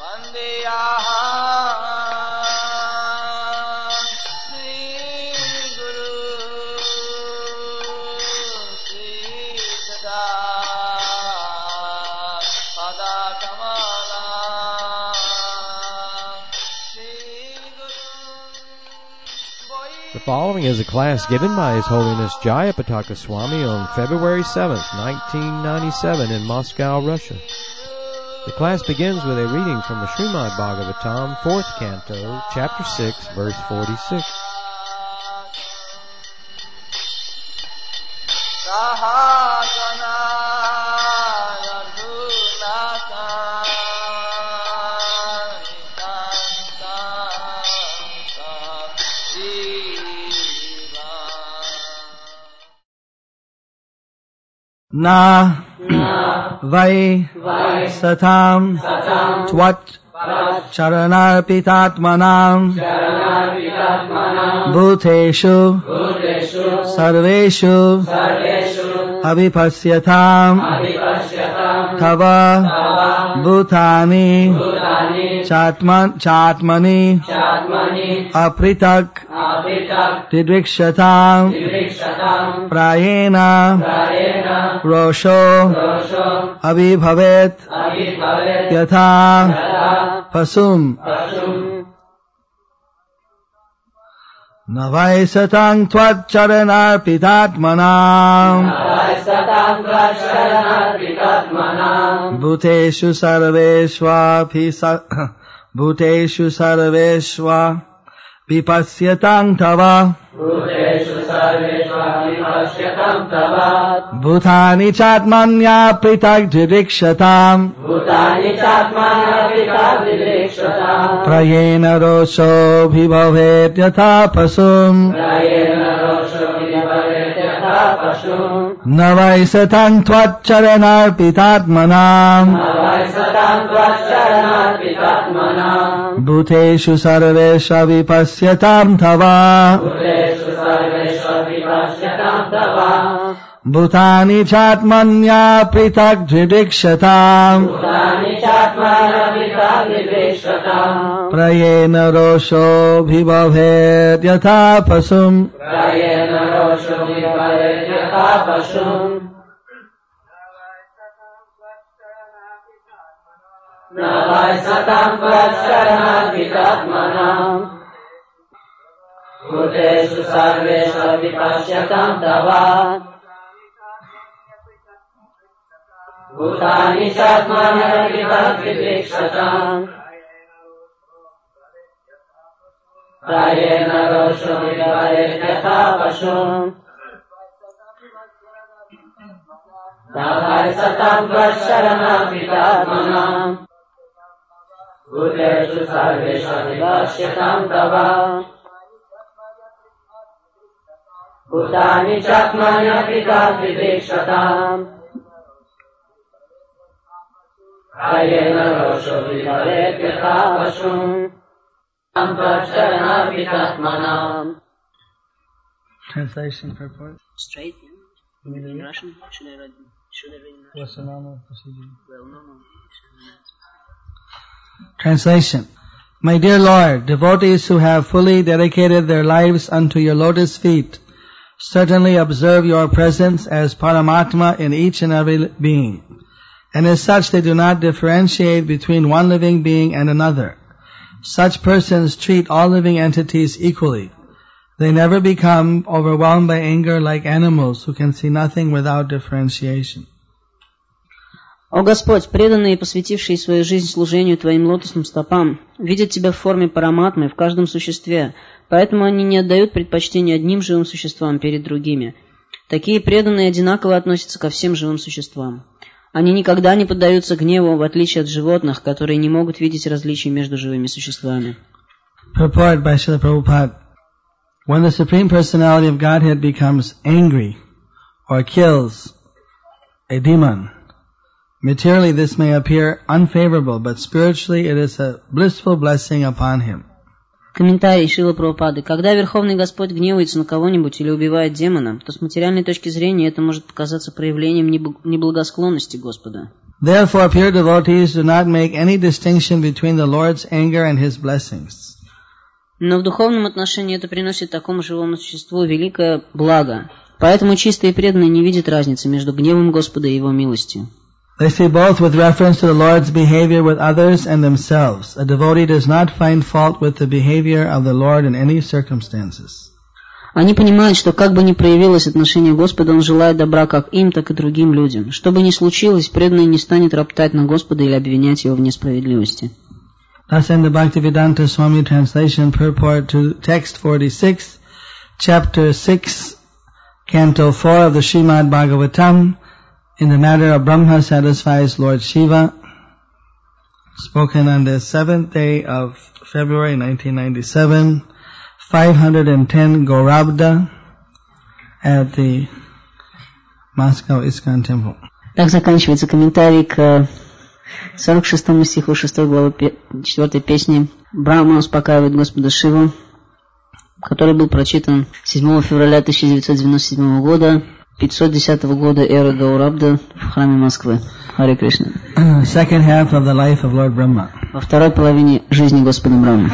The following is a class given by His Holiness Jayapataka Swami on February 7th, 1997 in Moscow, Russia. The class begins with a reading from the Srimad Bhagavatam, 4th Canto, Chapter 6, Verse 46. Na vai satam tvat charanarpitatmanam bhuteshu sarveshu avipasyatam tava bhutani chatmani apritak didrikshatam prayena rosho abhibhavet yatha pasum navai satang tvat charanarpitatmanam bhuteshu sarveshva vipasyatam tava bhutani chatmanya pritak didrikshatam prayena rosho bhibhavet yatha pasum navai satang tvat charanarpitatmanam bhuteshu sarvesha vipasyatam tava bhutani chatmanya pritak didrikshatam prayena rosho bhibhavet yatha pasum navai satam vacharanarpitatmanam bhuteshu sarvesha vipasyatam tava bhutani chatmanya pritak didrikshatam prayena rosho bhibhavet yatha pasum navai satam vacharanarpitatmanam bhuteshu sarvesha vipasyatam tava bhutani chatmanya pritak didrikshatam prayena rosho bhibhavet yatha pasum Translation purport. Straight, yeah. In Russian? Should I read in Russian? What's the normal procedure? Well, no. Translation. My dear Lord, devotees who have fully dedicated their lives unto your lotus feet certainly observe your presence as Paramatma in each and every being. And as such they do not differentiate between one living being and another. Such persons treat all living entities equally. They never become overwhelmed by anger like animals who can see nothing without differentiation. О Господь, преданные, посвятившие свою жизнь служению Твоим лотосным стопам, видят Тебя в форме параматмы в каждом существе, поэтому они не отдают предпочтение одним живым существам перед другими. Такие преданные одинаково относятся ко всем живым существам. Они никогда не поддаются гневу, в отличие от животных, которые не могут видеть различий между живыми существами. Purport by Srila Prabhupada. When the Supreme Personality of Godhead becomes angry or kills a demon, materially this may appear unfavorable, but spiritually it is a blissful blessing upon him. Комментарий Шрилы Прабхупады. Когда Верховный Господь гневается на кого-нибудь или убивает демона, то с материальной точки зрения это может показаться проявлением неблагосклонности Господа. Therefore, pure devotees do not make any distinction between the Lord's anger and His blessings. Но в духовном отношении это приносит такому живому существу великое благо. Поэтому чистые преданные не видят разницы между гневом Господа и Его милостью. They see both with reference to the Lord's behavior with others and themselves. A devotee does not find fault with the behavior of the Lord in any circumstances. Они понимают, что как бы ни проявилось отношение Господа, Он желает добра как им, так и другим людям. Что бы ни случилось, преданный не станет роптать на Господа или обвинять Его в несправедливости. Thus in the Bhaktivedanta Swami translation purport to text 46, chapter 6, canto 4 of the Srimad Bhagavatam, in the matter of Brahma satisfies Lord Shiva, spoken on the 7th day of February 1997, 510 Gaurabda at the Moscow ISKCON Temple. Так заканчивается комментарий к 46 стиху 6 главы 4 песни. Брахма успокаивает Господа Шиву, который был прочитан 7 февраля 1997 года, 510 года эры Гаурабда в храме Москвы. Харе Кришна. Second half of the life of Lord Brahma. Во второй половине жизни Господа Брахмы.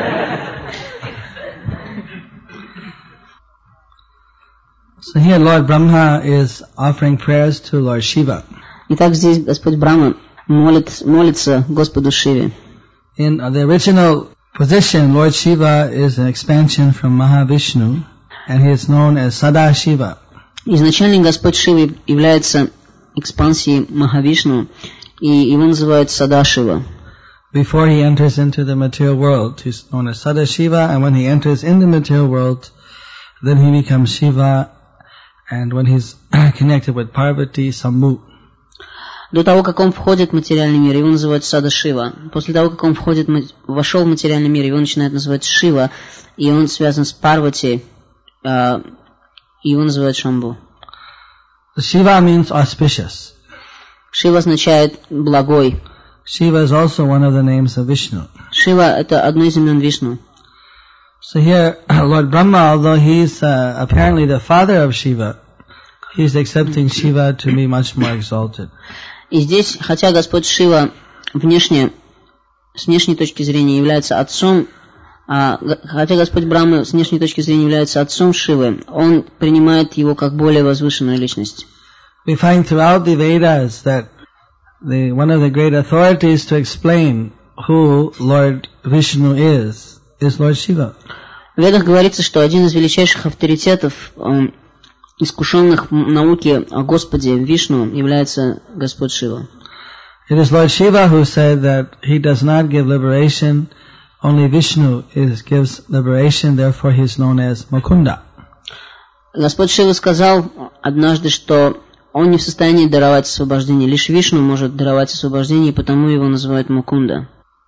So here Lord Brahma is offering prayers to Lord Shiva. Итак, здесь Господь Брахма молится Господу Шиве. In the original position, Lord Shiva is an expansion from Mahavishnu, and he is known as Sadashiva. Изначально Господь Шива является экспансией Махавишну, и его называют Садашива. Before he enters into the material world, he's known as Sadashiva, and when he enters in the material world, then he becomes Shiva, and when he's connected with Parvati, Sambhu. До того, как он входит в материальный мир, его называют Садашива. После того, как он вошел в материальный мир, его начинают называть Шива, и он связан с Парвати, его называют Шамбу. Shiva means auspicious. Шива означает благой. Shiva is also one of the names of Vishnu. Шива — это одно из имен Вишну. So here, Lord Brahma, although he's apparently the father of Shiva, he's accepting Shiva to be much more exalted. И здесь, хотя Господь Шива с внешней точки зрения является отцом, хотя Господь Брахма с внешней точки зрения является отцом Шивы, он принимает его как более возвышенную личность. We find throughout the Vedas that one of the great authorities to explain who Lord Vishnu is Lord Shiva. В Ведах говорится, что один из величайших авторитетов, искушенных в науке о Господе Вишну, является Господь Шива. It is Lord Shiva who said that he does not give liberation, only Vishnu gives liberation, therefore he is known as Mukunda. Господь Шива сказал однажды, что он не в состоянии даровать освобождение, лишь Вишну может даровать освобождение, и потому его называют Мукунда.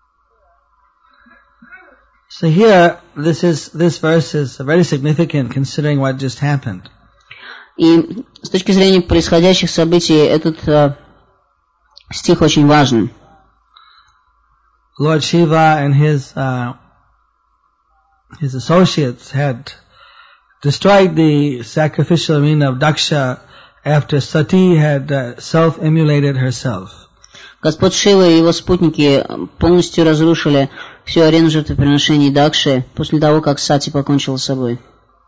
So here, this verse is very significant considering what just happened. И с точки зрения происходящих событий, этот стих очень важен. Lord Shiva and his associates had destroyed the sacrificial arena of Daksha after Sati had self-immolated herself. Господь Шива и его спутники полностью разрушили всю арену жертвоприношений Дакши после того, как Сати покончила с собой.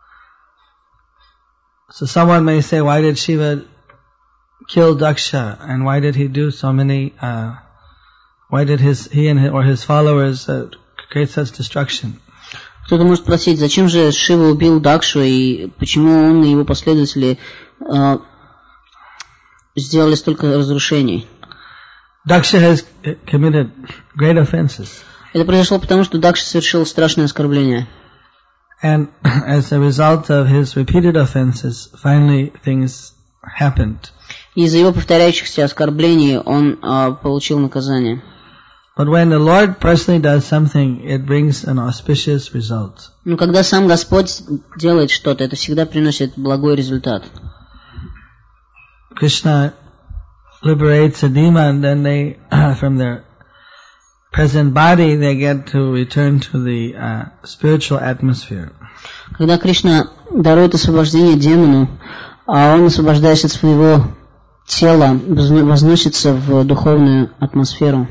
So someone may say, why did Shiva kill Daksha, and why did he do so many? Why did his followers create such destruction? Кто-то может спросить, зачем же Шива убил Дакшу и почему он и его последователи сделали столько разрушений? Daksha has committed great offenses. Это произошло потому, что Дакша совершил страшное оскорбление. And as a result of his repeated offenses, finally things happened. Из-за его повторяющихся оскорблений он получил наказание. But when the Lord personally does something, it brings an auspicious result. Но когда сам Господь делает что-то, это всегда приносит благой результат. Krishna liberates a demon, then they, from their present body, they get to return to the spiritual atmosphere. Когда Кришна дарует освобождение демону, он освобождаясь от своего тело возносится в духовную атмосферу.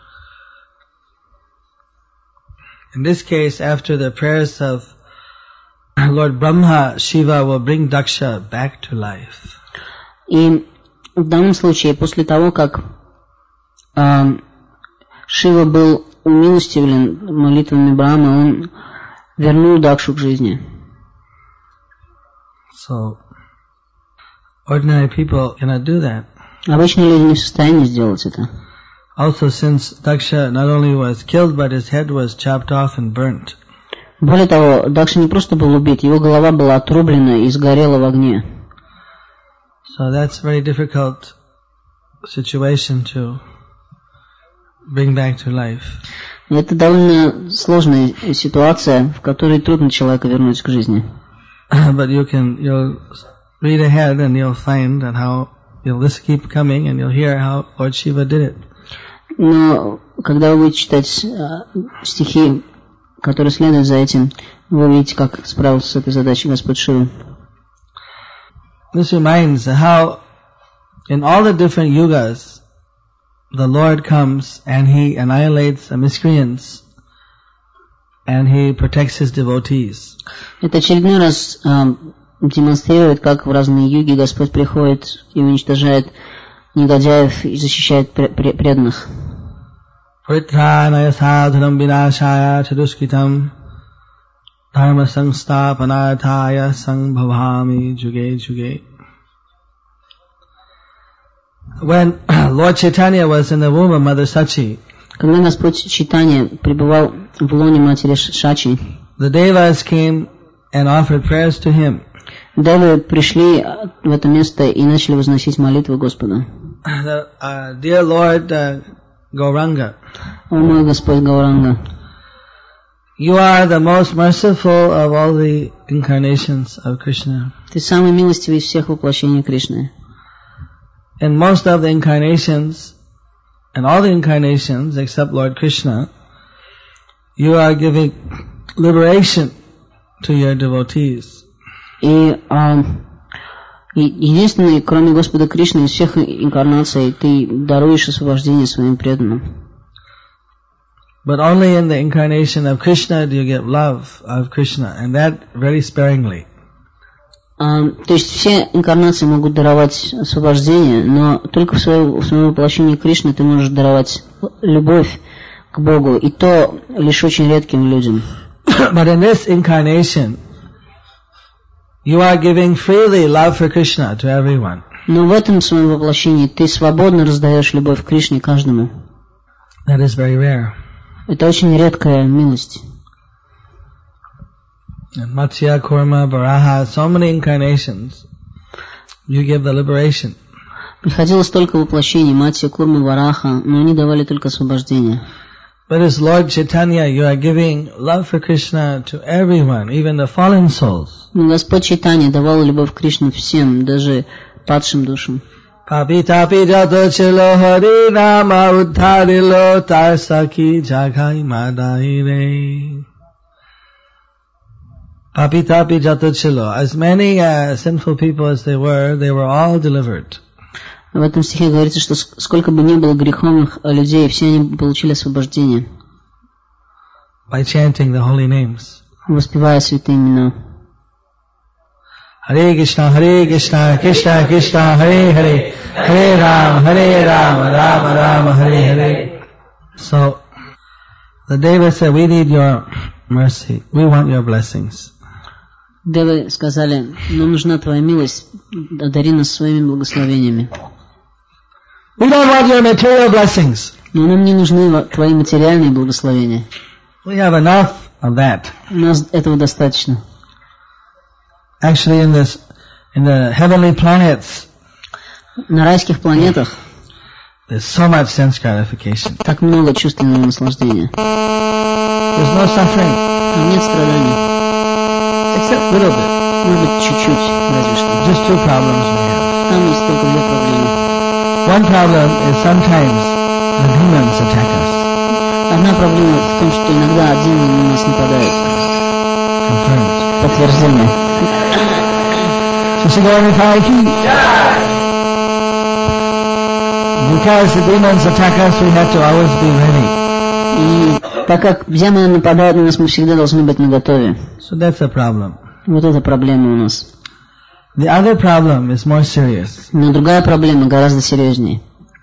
In this case, after the prayers of Lord Brahma, Shiva will bring Daksha back to life. И в данном случае, после того, как Шива был умилостивлен молитвами Брахмы, он вернул Дакшу к жизни. So, ordinary people cannot do that. Обычные люди не в состоянии сделать это. Also, since Daksha not only was killed, but his head was chopped off and burnt. Более того, Дакша не просто был убит, его голова была отрублена и сгорела в огне. So that's a very difficult situation to bring back to life. Это довольно сложная ситуация, в которой трудно человека вернуть к жизни. But you'll read ahead and you'll find that how you'll just keep coming and you'll hear how Lord Shiva did it. Но когда вы будете читать стихи, которые следуют за этим, вы увидите, как справился с этой задачей Господь Шива. This reminds how in all the different yugas the Lord comes and He annihilates the miscreants and He protects His devotees. Это очередной раз демонстрирует, как в разные юги Господь приходит и уничтожает негодяев и защищает преданных. Pritranaya sadhanam vinashaya chaduskitam dharma samstapanarthaya sangbhavami juge juge. When Lord Chaitanya was in the womb of Mother Sachi, когда Господь Чайтанья пребывал в лоне матери Шачи, the Devas came and offered prayers to him. Девы пришли в это место и начали возносить молитвы Господу. Dear Lord Gauranga, о мой Господь Гауранга, you are the most merciful of all the incarnations of Krishna. Ты самый милостивый из всех воплощений Кришны. In most of the incarnations, and all the incarnations except Lord Krishna, you are giving liberation to your devotees. И единственный, кроме Господа Кришны, из всех инкарнаций, ты даруешь освобождение своим преданным. But only in the incarnation of Krishna do you get love of Krishna, and that very sparingly. То есть все инкарнации могут даровать освобождение, но только в своем воплощении Кришны ты можешь даровать любовь к Богу, и то лишь очень редким людям. But in this incarnation, you are giving freely love for Krishna to everyone. Но в этом своем воплощении ты свободно раздаешь любовь к Кришне каждому. That is very rare. Это очень редкая милость. And Matsya, Kurma, Varaha, so many incarnations, you give the liberation. Приходило столько воплощений, Матья, Курма, Вараха, но они давали только освобождение. But as Lord Chaitanya, you are giving love for Krishna to everyone, even the fallen souls. Но Господь Чайтанья давал любовь к Кришне всем, даже падшим душам. Papita pijato chilo hari nama uddharilo tarsaki jagai madaire. Papita pijato chilo. As many sinful people as they were all delivered. В этом стихе говорится, что сколько бы ни было греховных людей, все они получили освобождение. By chanting the holy names. Воспевая святые имена. Hare Krishna, Krishna Krishna, Hare Hare, Hare Rama, Rama Rama, Hare Hare. So, the Deva said, we need your mercy. We want your blessings. Девы сказали, нам нужна твоя милость, одари нас своими благословениями. We don't want your material blessings. Но нам не нужны твои материальные благословения. We have enough of that. У нас этого достаточно. Actually, in the heavenly planets, на райских планетах there's so much sense gratification. Так много чувственного наслаждения. There's no suffering. Там нет страданий. Except a little bit. Может быть, чуть-чуть, разве что. Just two problems we have. Там есть только две проблемы. One problem is sometimes the demons attack us. Одна проблема в том, что иногда демоны на нас нападают. Confirmed. Подтверждение. So, Because the demons attack us, we have to always be ready. И так как демоны нападают на нас, мы всегда должны быть наготове. So that's a problem. Вот это проблема у нас. The other problem is more serious. Но другая проблема гораздо серьезнее.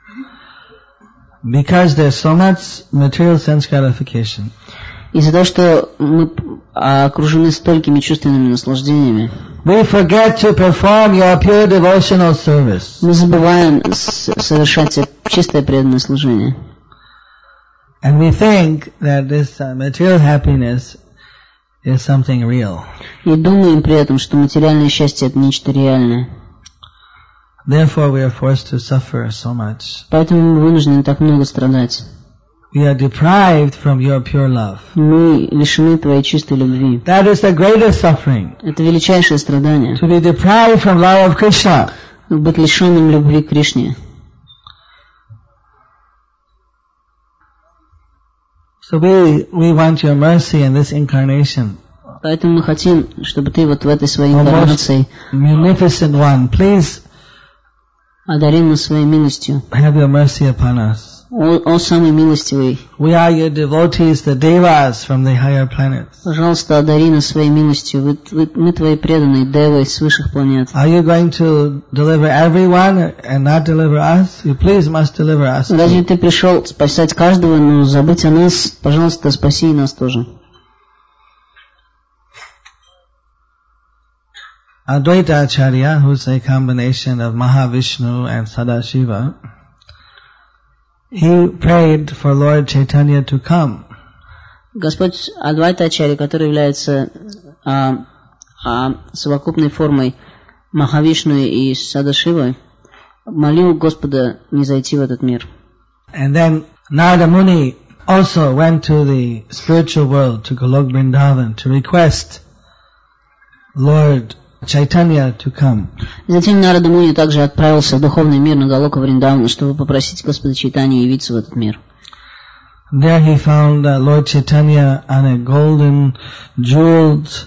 Because there's so much material sense gratification. Из-за того, что мы окружены столькими чувственными наслаждениями, We forget to perform your pure devotional service. мы забываем совершать чистое преданное служение. And we think that this material happiness is something real. И думаем при этом, что материальное счастье – это нечто реальное. Therefore we are forced to suffer so much. Поэтому мы вынуждены так много страдать. We are deprived from your pure love. Мы лишены твоей чистой любви. That is the greatest suffering. Это величайшее страдание. To be deprived from love of Krishna. Быть лишенным любви к Кришне. So we want your mercy in this incarnation. Поэтому мы хотим, чтобы ты вот в этой своей инкарнации Munificent one, please одарил нас своей милостью. have your mercy upon us. О самый милостивый, We are your devotees, the devas from the higher planets. пожалуйста, одари нас своей милостью. Мы твои преданные девы с высших планет. Are you going to deliver everyone and not deliver us? You please must deliver us. Разве ты пришел спасать каждого, но забыть о нас? Пожалуйста, спаси и нас тоже. Advaita Acharya, who's a combination of Mahavishnu and Sadashiva, he prayed for Lord Chaitanya to come. Господь Адвайта Ачарья, который является совокупной формой Махавишну и Садашивы, молил Господа не зайти в этот мир. And then Narada Muni also went to the spiritual world, to Golok Vrindavan, to request Lord Chaitanya to come. Затем Нарада Муни также отправился в духовный мир на Галока Вриндавана, чтобы попросить Господа Чайтанью явиться в этот мир. There he found Lord Chaitanya on a golden jeweled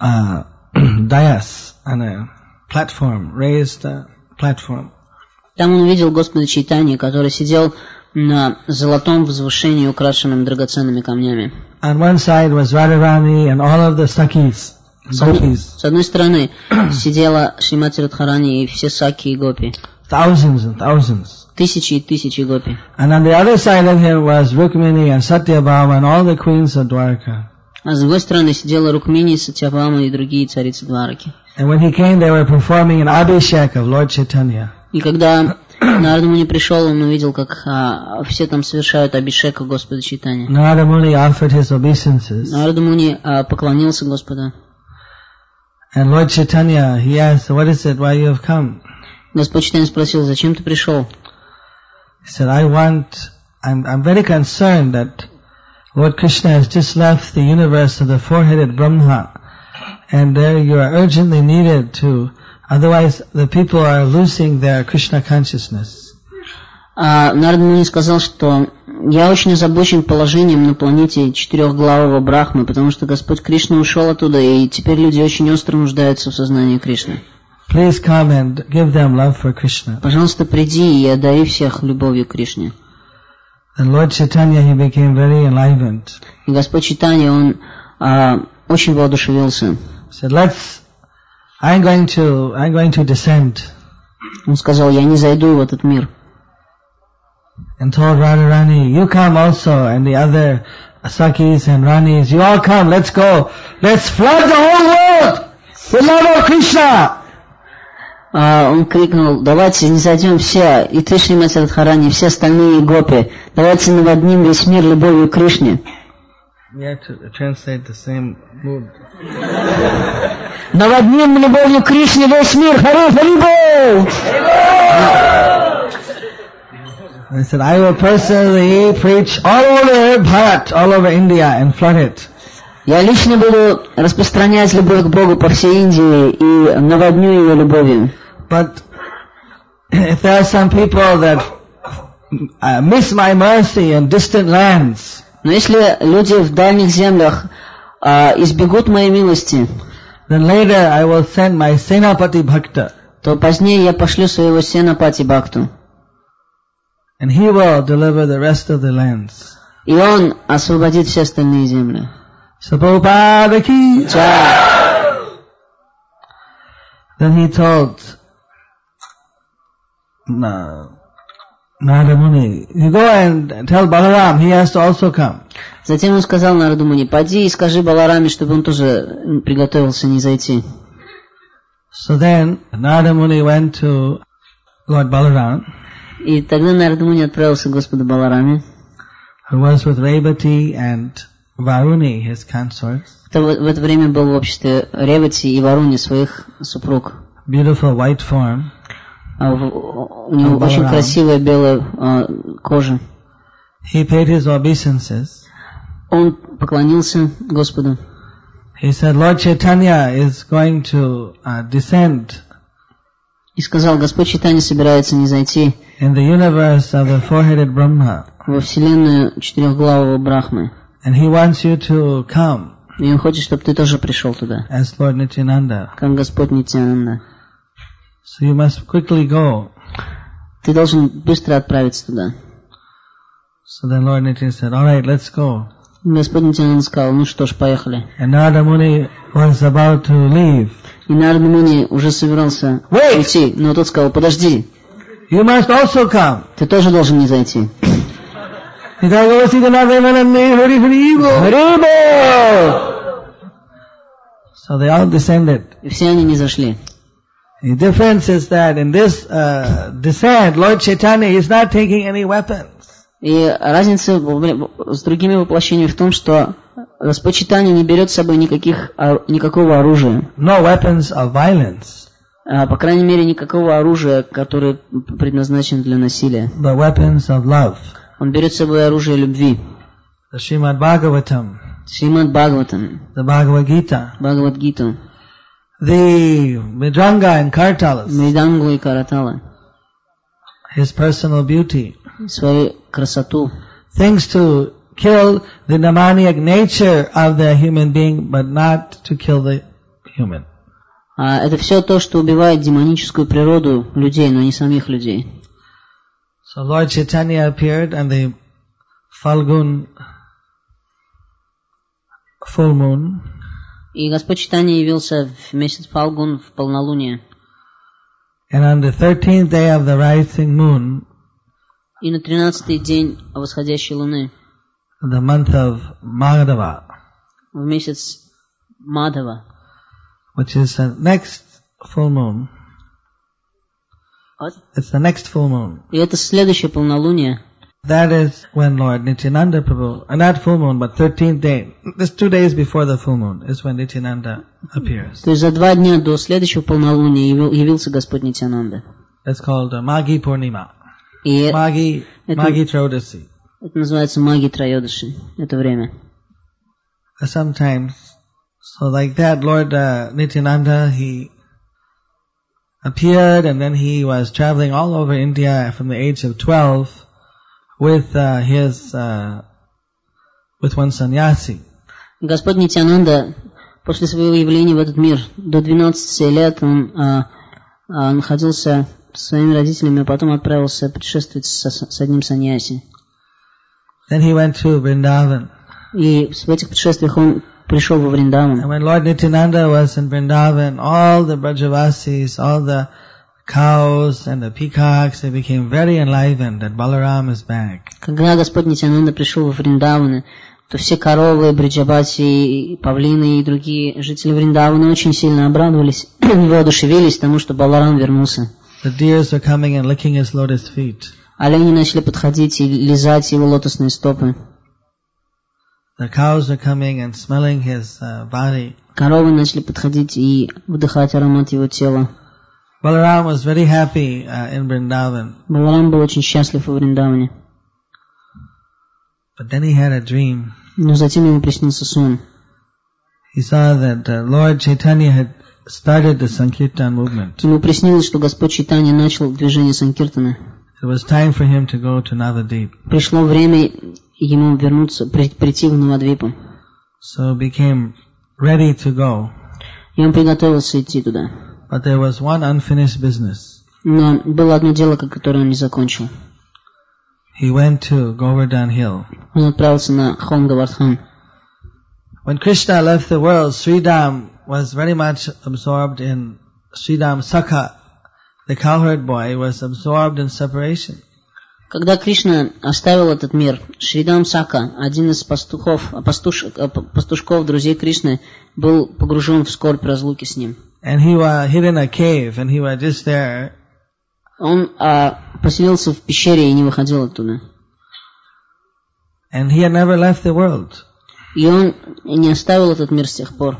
dais, on a platform, raised platform. Там он увидел Господа Чайтанью, который сидел на золотом возвышении, украшенном драгоценными камнями. On one side was Radharani and all of the Sakis. С одной стороны сидела Шримати Радхарани и все саки и гопи. Thousands and thousands. Тысячи и тысячи гопи. And on the other side of him was Rukmini and Satyabhama and all the queens of Dwarka. А с другой стороны сидела Рукмини, Сатьябхама и другие царицы Двараки. And when he came, they were performing an abhishek of Lord Chaitanya. И когда Нарада Муни пришел, он увидел, как все там совершают абишека Господа Чайтаньи. Narada Muni offered his obeisances. Нарада Муни поклонился Господу. And Lord Chaitanya, he asked, what is it, why you have come? Господь Чайтанья спросил, зачем ты пришел? He said, I'm very concerned that Lord Krishna has just left the universe of the four-headed Brahma, and there you are urgently needed to, otherwise the people are losing their Krishna consciousness. Нарада Муни сказал, что я очень озабочен положением на планете четырехглавого Брахмы, потому что Господь Кришна ушел оттуда, и теперь люди очень остро нуждаются в сознании Кришны. Please come and give them love for Krishna. Пожалуйста, приди и одари всех любовью к Кришне. And Lord Chaitanya, he became very enlivened. И Господь Чайтанья, он очень воодушевился. He said, I'm going to descend. Он сказал, я не зайду в этот мир. And told Radharani, you come also, and the other Sakis and Ranis, you all come, let's go. Let's flood the whole world with love of Krishna. Он крикнул, давайте не зайдем все, и ты, Шримати Радхарани, и все остальные гопи, давайте наводним весь мир любовью к Кришне. We have to translate the same mood. Наводним любовью к Кришне весь мир, Хари-Харибол! I said, I will personally preach all over Bharat, all over India, and flood it. Я лично буду распространять любовь к Богу по всей Индии и наводню ее любовью. But if there are some people that miss my mercy in distant lands, но если люди в дальних землях избегут моей милости, then later I will send my Senapati Bhakta. То позднее я пошлю своего Сенапати Бхакту. and he will deliver the rest of the lands. И он освободит все остальные земли. So Prabhupada ki Jai. Then he told Narada Muni, you go and tell Balaram, he has to also come. Затем он сказал Нараду Муни, пойди и скажи Балараме, чтобы он тоже приготовился не зайти. So then Narada Muni went to Lord Balaram, И тогда Нарада Муни отправился к Господу Балараме, who was with Revati and Varuni, his consorts. кто в это время был в обществе Ревати и Варуни, своих супруг. Beautiful white form. У него очень красивая белая кожа. He paid his obeisances. Он поклонился Господу. He said, Lord Chaitanya is going to descend И сказал, Господь Чайтанья собирается не зайти in the universe of the four-headed Brahma, во вселенную четырехглавого Брахмы. and he wants you to come И он хочет, чтобы ты тоже пришел туда, as Lord Nityananda. как Господь Нитьянанда. So you must quickly go. Ты должен быстро отправиться туда. So then Lord Nityananda said, all right, let's go. Господь Нитьянанда сказал, ну что ж, поехали. And Narada Muni was about to leave. И Нарада Муни уже собирался уйти, но тот сказал, подожди, You must also come. ты тоже должен не зайти. He said, go see the Narayananda, Hari Haribo. So they all descended. И все они не зашли. The difference is that in this descent, Lord Chaitanya is not taking any weapons. И разница с другими воплощениями в том, что Господь Чайтанья не берет с собой никакого оружия. No weapons of violence. По крайней мере, никакого оружия, которое предназначено для насилия. But weapons of love. Он берет с собой оружие любви. The Srimad Bhagavatam. Шримад Бхагаватам. The Bhagavad Gita. Бхагавад-гиту. The Mridanga and Kartalas. Мридангу и Каратала. His personal beauty. Свою красоту. Things to kill the demoniac nature of the human being, but not to kill the human. Это все то, что убивает демоническую природу людей, но не самих людей. So Lord Chaitanya appeared on the Falgun full moon. И Господь Чайтанья явился в месяц Фалгун в полнолуние. And on the 13th day of the rising moon, И на 13-й день восходящей луны, the month of Madhava, в месяц Мадхава, which is the next full moon. It's the next full moon. И это следующее полнолуние. That is when Lord Nityananda Prabhu, not full moon, but 13th day, just 2 days before the full moon, is when Nityananda appears. То есть за 2 дня до следующего полнолуния явился Господь Нитьянанда. It's called Maghi Purnima. И Maghi Traudasi. это называется Маги Трайодаши, это время. Sometimes, so like that, Lord Nityananda, he appeared and then he was traveling all over India from the age of 12 with one sannyasi. Господь Нитьянанда после своего явления в этот мир до 12 лет он находился с своими родителями, а потом отправился путешествовать с одним саньяси. Then he went to Vrindavan. И в этих путешествиях он пришел во Вриндаван. And when Lord Nityananda was in Vrindavan, all the Brajavasis, all the cows and the peacocks, they became very enlivened that Balaram is back. Когда Господь Нитьянанда пришел во Вриндаван, то все коровы, браджабаси, павлины и другие жители Вриндавана очень сильно обрадовались и воодушевились тому, что Баларам вернулся. The deers were coming and licking his lotus feet. Олени начали подходить и лизать его лотосные стопы. The cows were coming and smelling his body. Коровы начали подходить и вдыхать аромат его тела. Balaram was very happy in Vrindavan. Баларам был очень счастлив во Вриндаване. But then he had a dream. Но затем ему приснился сон. He saw that Lord Chaitanya had started the Sankirtan movement. Ему приснилось, что Господь Чайтанья начал движение Санкиртана. It was time for him to go to Navadip. Пришло время ему вернуться, прийти в Навадвипу. So became ready to go. И он приготовился идти туда. But there was one unfinished business. Но было одно дело, которое он не закончил. he went to Govardhan Hill. Он отправился на холм Говардхан. When Krishna left the world, Sridham was very much absorbed in Sridham Sakha. The cowherd boy was absorbed in separation. Когда Кришна оставил этот мир, Шридам Сака, один из пастушков, друзей Кришны, был погружен в скорбь разлуки с ним. And he was hid in a cave, and he was just there. Он поселился в пещере и не выходил оттуда. And he had never left the world. И он не оставил этот мир с тех пор.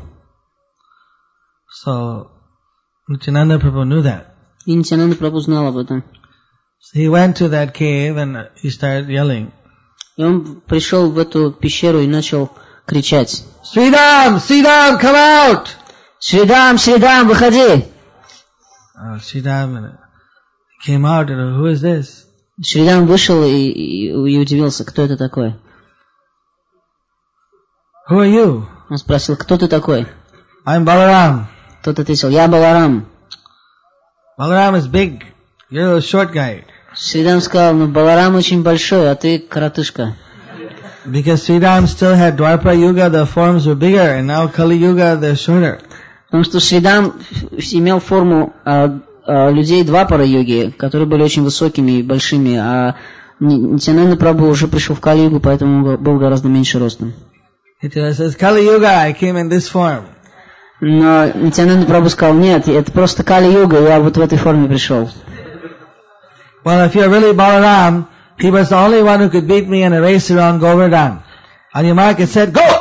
So Nityananda Prabhu knew that. И Нитьянанда Прабху знал об этом. So he went to that cave and he started yelling. И он пришел в эту пещеру и начал кричать. Sridham, Sridham, come out! Шридам, Шридам, выходи! Sridham came out and who is this? Шридам вышел и удивился, кто это такой. Who are you? Он спросил, кто ты такой? I'm Balaram. Тот ответил, я Баларам. Balaram is big. You're a short guy. Шридам сказал, ну Баларам очень большой, а ты коротышка. Because Sridham still had Dwapara Yuga, the forms were bigger, and now Kali Yuga, they're shorter. Потому что Шридам имел форму людей Двапара йоги, которые были очень высокими и большими, а Нитьянанда Прабху уже пришел в Кали-югу, поэтому был гораздо меньше ростом. It says, Kali Yuga, I came in this form. Но Нитьянанда Прабху сказал, нет, это просто Кали-юга, я вот в этой форме пришел. Well, if you're really Balaram, he was the only one who could beat me in a race around Govardhan. On your mark, it said, go!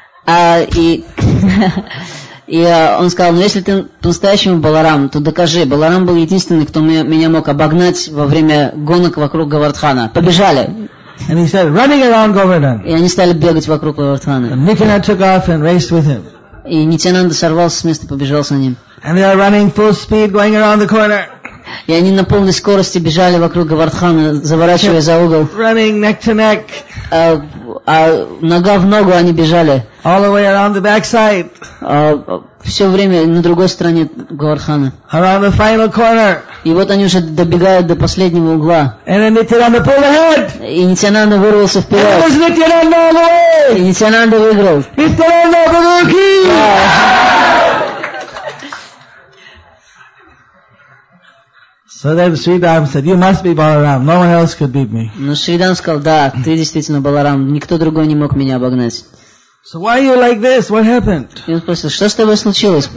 И он сказал, ну если ты по-настоящему Баларам, то докажи. Баларам был единственный, кто меня мог обогнать во время гонок вокруг Говардхана. Побежали. And he started running around Govardhan. И они стали бегать вокруг Говардхана. And Nityananda took off and raced with him. И Нитьянанда сорвался с места, побежал за ним. And they are running full speed, going around the corner. И они на полной скорости бежали вокруг Говардхана, заворачивая за угол. Running neck to neck. Нога в ногу они бежали. All the way around the backside. Все время на другой стороне Говардхана. Around the final corner. И вот они уже добегают до последнего угла. And then Nityananda pulled ahead. И Нитьянанда вырвался вперед. And it was Nityananda all the way. И Нитьянанда выиграл. Nityananda Prabhu ki! So then Sridham said, you must be Balaram. No one else could beat me. Но Шридам сказал, да, ты действительно Баларам. Никто другой не мог меня обогнать. So why are you like this? What happened? И он спросил, что с тобой случилось?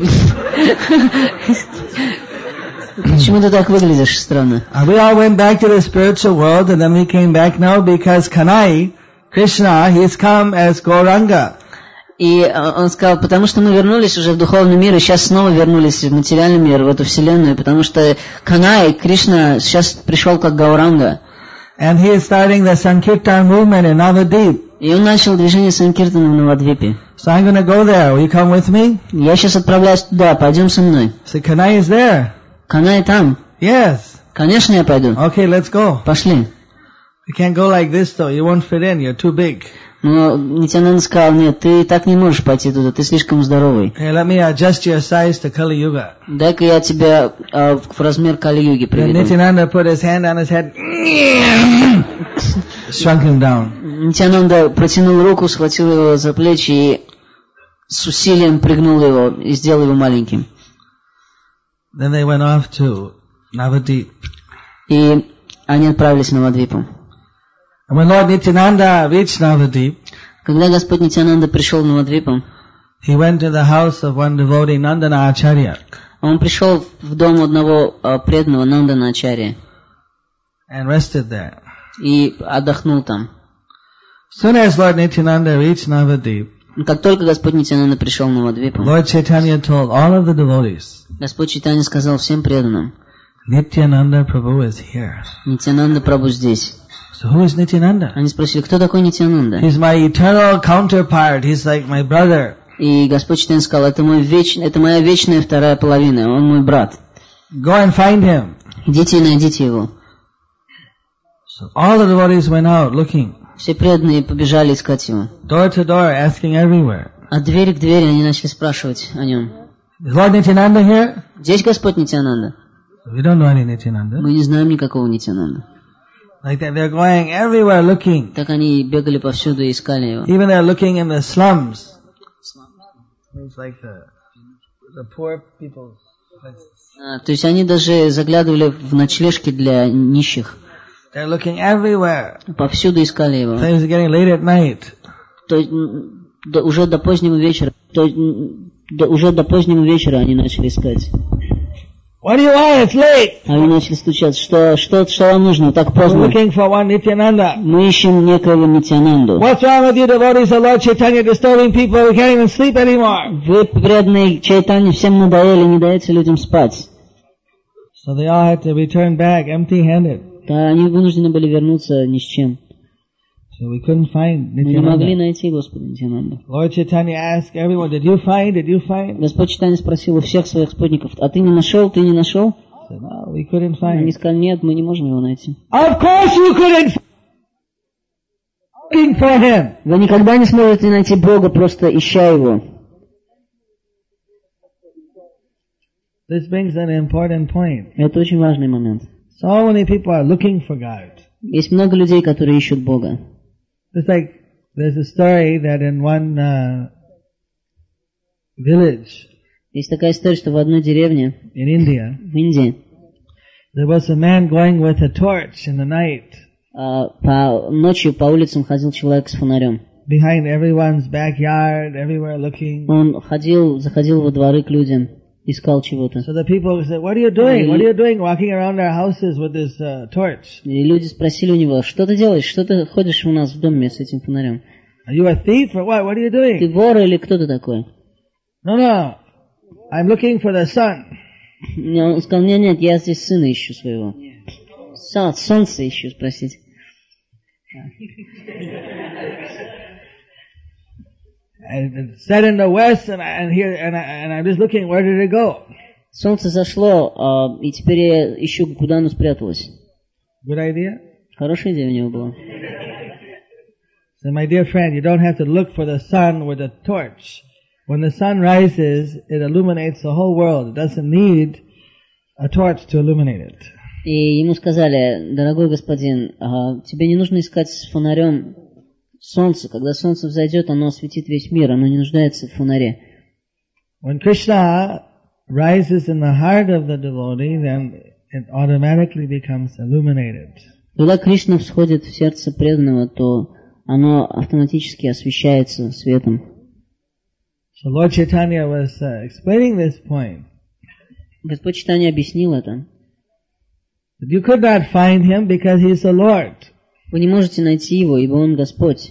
Почему ты так выглядишь странно? We all went back to the spiritual world and then we came back now because Kanai, Krishna, he has come as Gauranga. И он сказал, потому что мы вернулись уже в духовный мир, и сейчас снова вернулись в материальный мир, в эту вселенную, потому что Канай, Кришна, сейчас пришел как Гауранга. And he is starting the Sankirtan movement in Navadvip. И он начал движение Санкиртана в Навадвипе. So I'm going to go there. Will you come with me? Я сейчас отправляюсь туда, пойдем со мной. So Kanai is there. Канай там. Yes. Конечно, я пойду. Okay, let's go. Пошли. You can't go like this though. You won't fit in. You're too big. Но Нитьянанда сказал, нет, ты так не можешь пойти туда, ты слишком здоровый. Hey, let me adjust your size to Kali Yuga. Дай-ка я тебя в размер Кали-юги приведу. Nityananda put his hand on his head, shrunk him down. Нитьянанда протянул руку, схватил его за плечи и с усилием пригнул его и сделал его маленьким. Then they went off to Navadvip. И они отправились на Навадвипу. And when Lord Nityananda reached Navadvip, когда Господь Нитьянанда пришел в Навадвипу, he went to the house of one devotee, Nandana Acharya. Он пришел в дом одного преданного Нандана Ачарьи and rested there. И отдохнул там. Soon as Lord Nityananda reached Navadvip, как только Господь Нитьянанда пришел в Навадвипу, Lord Chaitanya told all of the devotees, Господь Чайтанья сказал всем преданным, Nityananda Prabhu is here. Нитьянанда Прабху здесь. So who is Nityananda? Они спросили, кто такой Нитьянанда? He's my eternal counterpart. He's like my brother. И Господь Чайтанья сказал, это моя вечная вторая половина, он мой брат. Go and find him. Идите и найдите его. So all the devotees went out looking. Все преданные побежали искать его. Door to door, asking everywhere. От двери к двери они начали спрашивать о нем. Is Lord Nityananda here? Здесь Господь Нитьянанда? We don't know any Nityananda. Мы не знаем никакого Нитьянанда. Like that, they're going everywhere looking. Так они бегали повсюду и искали его. Even they're looking in the slums. It's like the poor people's places. То есть они даже заглядывали в ночлежки для нищих. They're looking everywhere. Повсюду искали его. Things are getting late at night. То есть уже до позднего вечера. Уже до позднего вечера они начали искать. What do you want? It's late. Они начали стучаться. Что вам нужно? Так We're поздно. looking for one Nityananda. Мы ищем некоего Нитьянанду. What's wrong with you devotees of Lord Chaitanya disturbing people? We can't even sleep anymore. Вы, преданные Чайтанье, всем надоели, не даете людям спать. So they all had to return back empty-handed. Да, они вынуждены были вернуться ни с чем. So we couldn't find Мы не могли Nityananda. найти Господа Нитьянанду. Lord Chaitanya asked everyone, did you find? Did you find? Господь Чайтанья спросил у всех своих спутников: а ты не нашел? Ты не нашел? So no, we couldn't Они find. сказали: нет, мы не можем его найти. Of course you couldn't find. Looking for him. Вы никогда не сможете найти Бога, просто ища Его. This brings an important point. Это очень важный момент. So many people are looking for God. Есть много людей, которые ищут Бога. It's like there's a story that in one village Есть такая история, что в одной деревне in India, в Индии there was a man going with a torch in the night ночью по улицам ходил человек с фонарем. behind everyone's backyard, everywhere looking. Он заходил во дворы к людям, искал чего-то. So the people said, "What are you doing? What are you doing walking around our houses with this torch? И люди спросили у него: что ты делаешь? Что ты ходишь у нас в доме с этим фонарем? Are you a thief or what? What are you Ты doing?" вор или кто ты такой? No, I'm looking for the sun. Он сказал: нет, я здесь сына ищу своего. Солнце ищу, спросить. And it's set in the west, and I'm just looking. Where did it go? Солнце зашло, и теперь я ищу, куда оно спряталось. Good idea. Хорошая идея у него была. So, my dear friend, you don't have to look for the sun with a torch. When the sun rises, it illuminates the whole world. It doesn't need a torch to illuminate it. И ему сказали: дорогой господин, тебе не нужно искать с фонарем солнце. Когда солнце взойдет, оно осветит весь мир, оно не нуждается в фонаре. When Krishna rises in the heart of the devotee, then it automatically becomes illuminated. Когда Кришна всходит в сердце преданного, то оно автоматически освещается светом. So Lord Chaitanya was explaining this point. Господь Чайтанья объяснил это. That you could not find him because he is the Lord. Вы не можете найти его, ибо он Господь.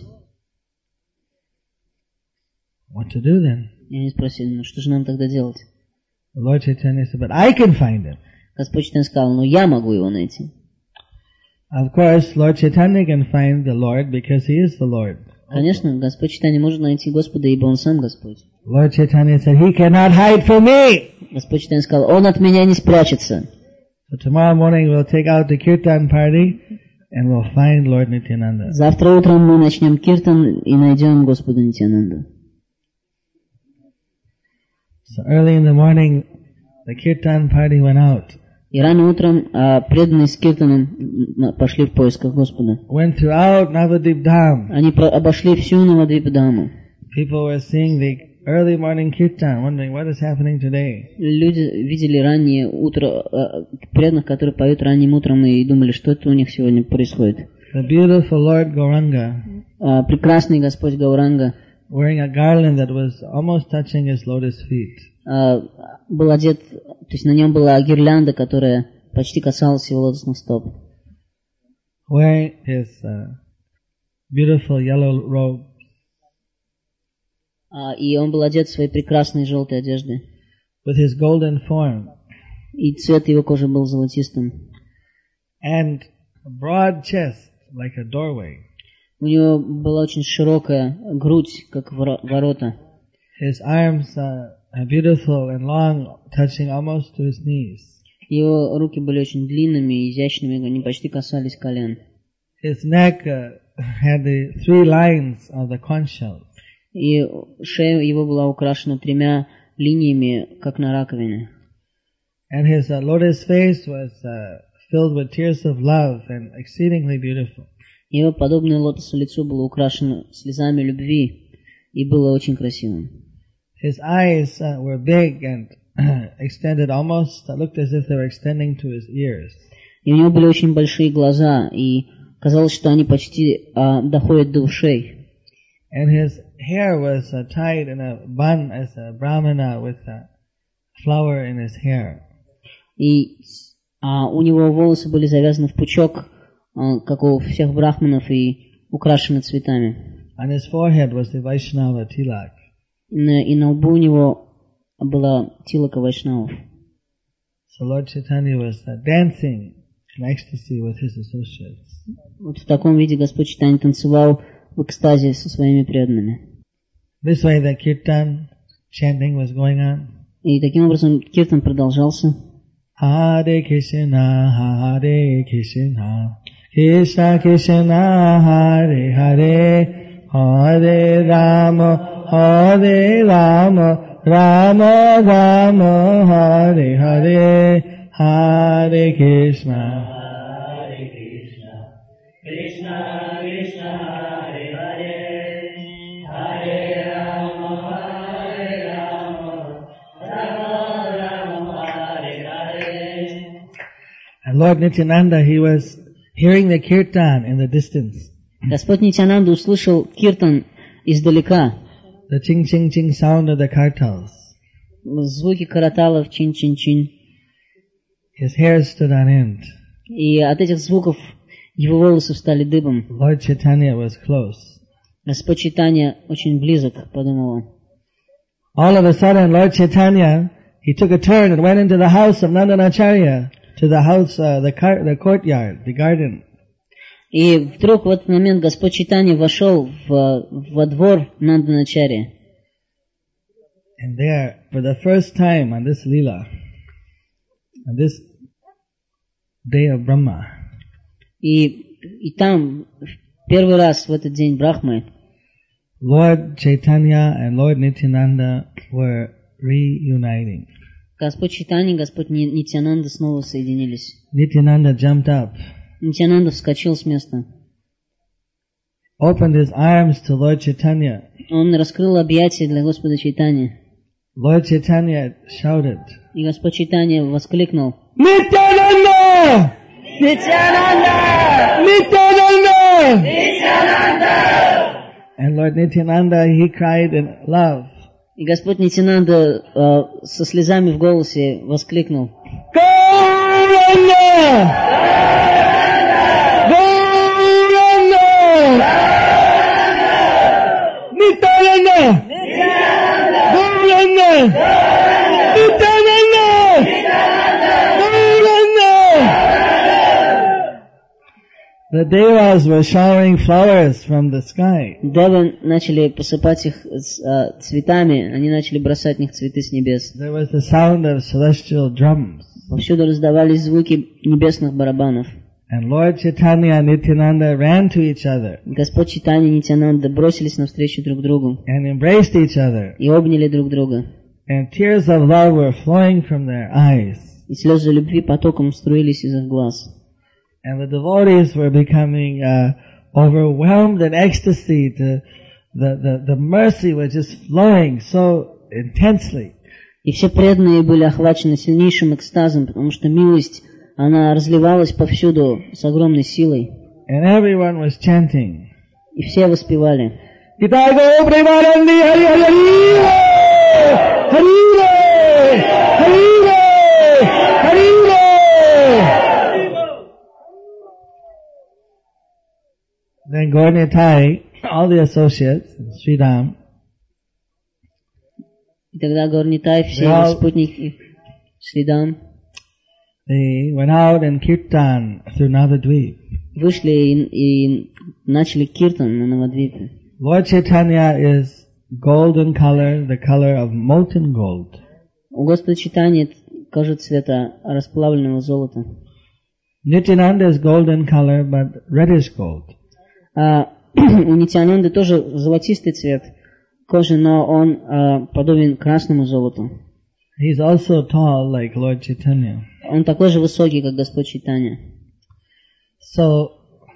What to do then? И они спросили: ну что же нам тогда делать? The Lord Chaitanya said, but I can find him. Господь Чайтанья сказал: ну я могу его найти. Of course, Lord Chaitanya can find the Lord because he is the Lord. Конечно, Господь Чайтанья может найти Господа, ибо он сам Господь. Lord Chaitanya said, he cannot hide from me. Господь Чайтанья сказал: он от меня не спрячется. So tomorrow morning we'll take out the kirtan party and we'll find Lord Nityananda. Завтра утром мы начнем киртан и найдем Господа Нитьянанду. So early in the morning, the kirtan party went out. И рано утром преданные с киртаном пошли в поисках Господа. Went throughout Navadvip Dham. Они обошли всю Навадвипадаму. People were seeing the early morning kirtan, wondering what is happening today. Люди видели раннее утро, преданных, которые поют ранним утром, и думали, что это у них сегодня происходит. The beautiful Lord Gauranga, Прекрасный Господь Гауранга wearing a garland that was almost touching his lotus feet. был одет, то есть на нем была гирлянда, которая почти касалась его лотосных стоп. Wearing his beautiful yellow robe. И он был одет в свои прекрасные желтые одежды. With his golden form. И цвет его кожи был золотистым. And a broad chest, like a doorway. У него была очень широкая грудь, как ворота. His arms are beautiful and long, touching almost to his knees. Его руки были очень длинными и изящными, они почти касались колен. His neck had the 3 lines of the conch shell. И шея его была украшена 3 линиями, как на раковине. And his lotus face was filled with tears of love and exceedingly beautiful. Его подобное лотосу лицо было украшено слезами любви и было очень красивым. His eyes were big and extended almost, looked as if they were extending to his ears. И у него были очень большие глаза, и казалось, что они почти доходят до ушей. And his hair was tied in a bun as a brahmana with a flower in his hair. И у него волосы были завязаны в пучок, как у всех брахманов, и украшены цветами. On his forehead was the Vaishnava tilak. И на лбу у него была тилака вайшнавов. So Lord Chaitanya was dancing in ecstasy with his associates. Вот в таком виде Господь Чайтанья танцевал в экстазе со своими преданными. This way the kirtan chanting was going on. И таким образом киртан продолжался. Hare Krishna, Hare Krishna, Krishna Krishna, Hare Hare, Hare Rama, Hare Rama, Rama Rama, Hare Hare, Hare Krishna. Krishna Krishna Hare Hare, Hare Rama Hare Rama, Rama Rama Hare Hare. And Lord Nityananda, he was hearing the kirtan in the distance. Господь Нитьянанда услышал киртан издалека. The ching ching ching sound of the kartals. Звуки караталов, чин-чин-чин. His hair stood on end. И от этих звуков его волосы встали дыбом. Lord Chaitanya was close. Господь Чайтанья очень близок, подумал он. All of a sudden, Lord Chaitanya, he took a turn and went into the house of Nandanacharya, to the house, the courtyard, the garden. И вдруг в этот момент Господь Чайтанья вошел во двор Нанданачарьи. And there, for the first time on this Leela, on this day of Brahma, И там, в первый раз в этот день Брахмы, Lord Chaitanya and Lord Nityananda were reuniting. Господь Чайтанья и Господь Нитьянанда снова соединились. Nityananda jumped up, Нитьянанда вскочил с места. opened his arms to Lord Chaitanya. Он раскрыл объятия для Господа Чайтаньи. Lord Chaitanya shouted, И Господь Чайтанья воскликнул: Nityananda! Нитьянанда! Nityananda! Нитьянанда! And Lord Nityananda, he cried in love, И Господь Нитьянанда со слезами в голосе воскликнул: Gauranga! Gauranga! Nityananda! Gauranga! Nityananda! The devas were showering flowers from the sky. Девы начали посыпать их цветами, они начали бросать в них цветы с небес. There was the sound of celestial drums. Повсюду раздавались звуки небесных барабанов. And Lord Chaitanya and Nityananda ran to each other Господь Чайтанья и Нитьянанда бросились навстречу друг другу and embraced each other. и обняли друг друга. And tears of love were flowing from their eyes. И слезы любви потоком струились из их глаз. And the devotees were becoming overwhelmed in ecstasy. The mercy was just flowing so intensely. И все преданные были охвачены сильнейшим экстазом, потому что милость, она разливалась повсюду с огромной силой. And everyone was chanting. И все воспевали. Gitago Premanandi Hari Hari Hari Hari Hari. Then Gaur Nitai, all the associates, Sridham, И тогда Гаур Нитай, все Да. его спутники, Шридам, they went out in kirtan through Navadvip. вышли и начали киртан на Навадвипе. Lord Chaitanya is golden color, the color of molten gold. У Господа Чайтаньи кожа цвета расплавленного золота. Nityananda is golden color, but reddish gold. А у Нитьянанды тоже золотистый цвет кожи, но он подобен красному золоту. He's also tall like Lord Chaitanya. Он такой же высокий, как Господь Чайтанья. So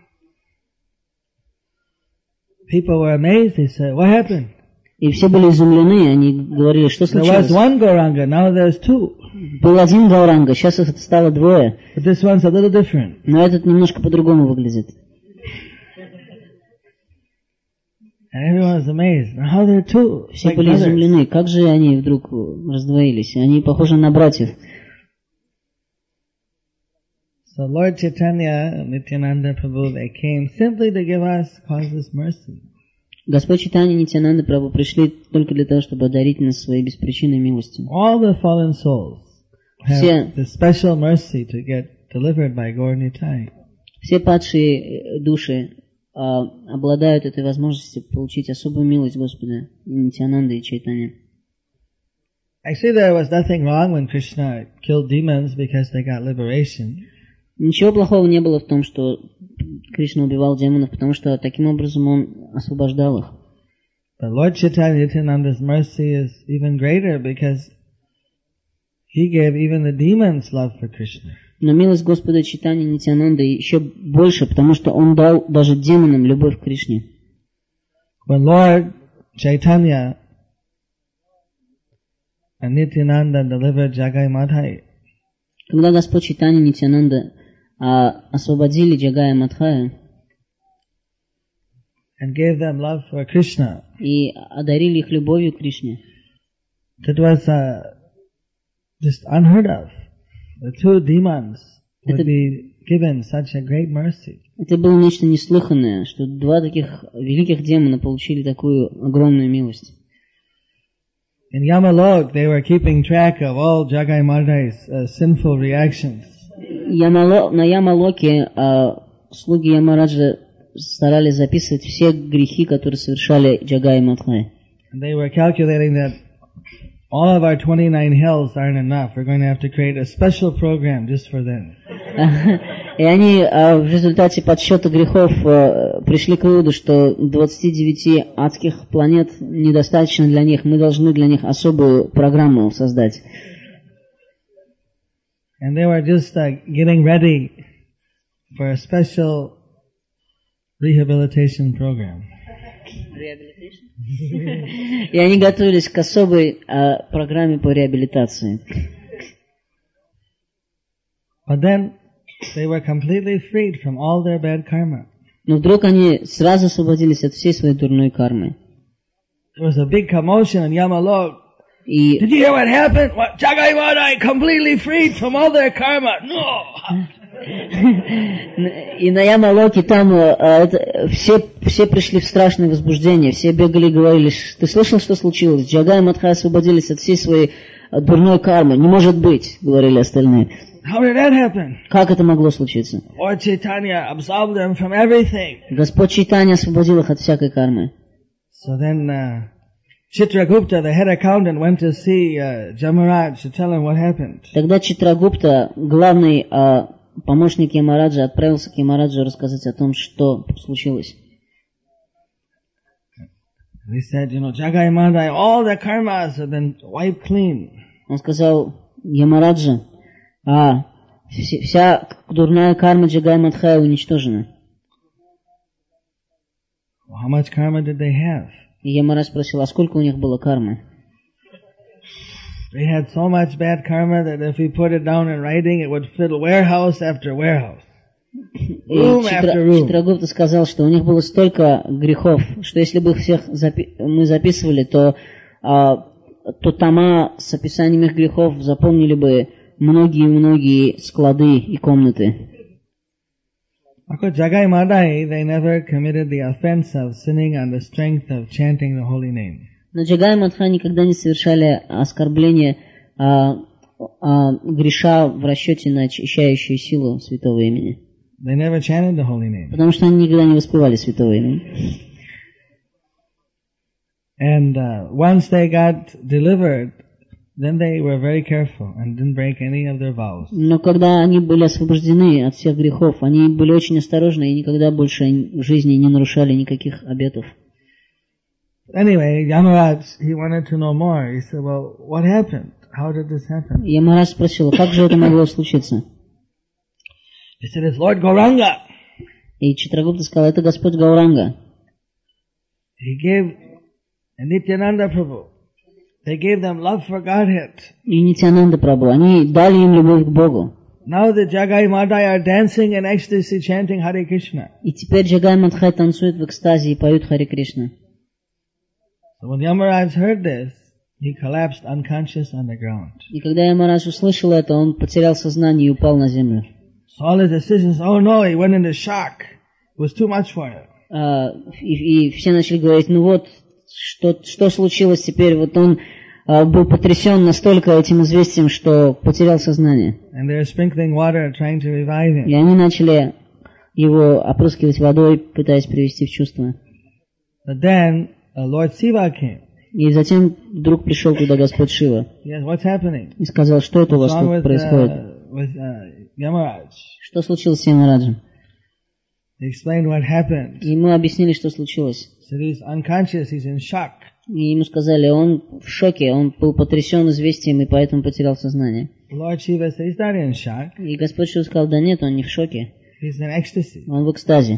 people were amazed. They said, "What happened?" И все были изумлены, они говорили, что There was случилось? one Gauranga, now there's two. Был один Гауранга, сейчас их стало двое, But this one's a little different. но этот немножко по-другому выглядит. And everyone was amazed. How there are two? Все Like были brothers. изумлены, как же они вдруг раздвоились? Они похожи на братьев. So Lord Chaitanya and Nityananda Prabhu, they came simply to give us causeless mercy. Господь Чайтанья и Нитьянанда Прабху пришли только для того, чтобы одарить нас своей беспричинной милостью. All the fallen souls Все, have the special mercy to get delivered by Gaur Nitai. все падшие души обладают этой возможностью получить особую милость Господа Нитьянанды и Чайтанья. Actually, there was nothing wrong when Krishna killed demons because they got liberation. Ничего плохого не было в том, что Кришна убивал демонов, потому что таким образом он освобождал их. But Lord Chaitanya Nityananda's mercy is even greater because he gave even the demons love for Krishna. Но милость Господа Чайтаньи Нитьянанды еще больше, потому что он дал даже демонам любовь к Кришне. When Lord Chaitanya and Nityananda delivered Jagai Madhai, Когда Господь Чайтанья и Нитьянанда освободили Джагая Мадхая and gave them love for Krishna, и одарили их любовью к Кришне, that was just unheard of. The two demons would be given such a great mercy. это было нечто неслыханное, что два таких великих демона получили такую огромную милость. In Yamalok, they were keeping track of all Jagai Madhai's sinful reactions. На Ямалоке слуги Ямараджа старались записывать все грехи, которые совершали Джагай и Мадхай. And they were calculating that all of our 29 hells aren't enough. We're going to have to create a special program just for them. И они в результате подсчета грехов пришли к выводу, что 29 адских планет недостаточно для них. Мы должны для них особую программу создать. And they were just getting ready for a special rehabilitation program. И они готовились к особой программе по реабилитации. But then they were completely freed from all their bad karma. Но вдруг они сразу освободились от всей своей дурной кармы. There was a big commotion in Yamalok. И Did you hear what happened? What? Jagai Madhai completely freed from all their karma. No! И на Ямалоке там все пришли в страшное возбуждение, все бегали и говорили: ты слышал, что случилось? Джагай и Мадхай освободились от всей своей дурной кармы. Не может быть, говорили остальные. How did that happen? Как это могло случиться? Lord Chaitanya absolved them from everything. Господь Чайтанья освободил их от всякой кармы. So then Chitragupta, the head accountant, went to see Jamaraj to tell him what happened. Тогда Читрагупта, главный помощник Ямараджа, отправился к Ямараджу рассказать о том, что случилось. He said, Jagai Madhai, all the karmas have been wiped clean. Он сказал: Ямараджа, вся дурная карма Джагай Мадхая уничтожена. Well, how much karma did they have? И Ямарадж спросил: а сколько у них было кармы? They had so much bad karma that if we put it down in writing, it would fill warehouse after warehouse. И Room after room. Читрагупта сказал, что у них было столько грехов, что если бы их всех мы записывали, то тома с описанием их грехов заполнили бы многие-многие склады и комнаты. Because Jagai Madhai, they never committed the offense of sinning on the strength of chanting the holy name. Но Джагай и Мадхай никогда не совершали оскорбления, греша в расчете на очищающую силу святого имени. They never chanted the holy name. Потому что они никогда не воспевали святого имени. And once they got delivered, then they were very careful and didn't break any of their vows. Но когда они были освобождены от всех грехов, они были очень осторожны и никогда больше в жизни не нарушали никаких обетов. Anyway, Yamaraj, he wanted to know more. He said, well, what happened? how did this happen? Ямарадж спросил, как же это могло случиться? He said, it's Lord Gauranga. И Читрагупта сказал, это Господь Гауранга. He gave Nityananda Prabhu. They gave them love for Godhead. И Нитьянанда Прабху, они дали им любовь к Богу. Now the Jagai Madai are dancing in ecstasy, chanting Hare Krishna. И теперь Джагай Мадхай танцует в экстазе и поют Харе Кришна. So when Yamaraj heard this, he collapsed unconscious on the ground. И когда Ямарадж услышал это, он потерял сознание и упал на землю. So all his assistants, oh no, he went into shock. It was too much for him. И все начали говорить, ну вот, что случилось теперь? Вот он был потрясен настолько этим известием, что потерял сознание. And they were sprinkling water, trying to revive him. И они начали его опрыскивать водой, пытаясь привести в чувство. But then Lord Shiva came. И затем вдруг пришел туда Господь Шива Yes, what's happening? и сказал, что это у вас What's wrong тут происходит? with Yamaraj? Что случилось с Ямараджем? They explained what happened. И ему объяснили, что случилось. So he's unconscious, he's in shock. И ему сказали, он в шоке, он был потрясен известием и поэтому потерял сознание. Lord Shiva said, he's not in shock. И Господь Шива сказал, да нет, он не в шоке, He's in ecstasy. он в экстазе.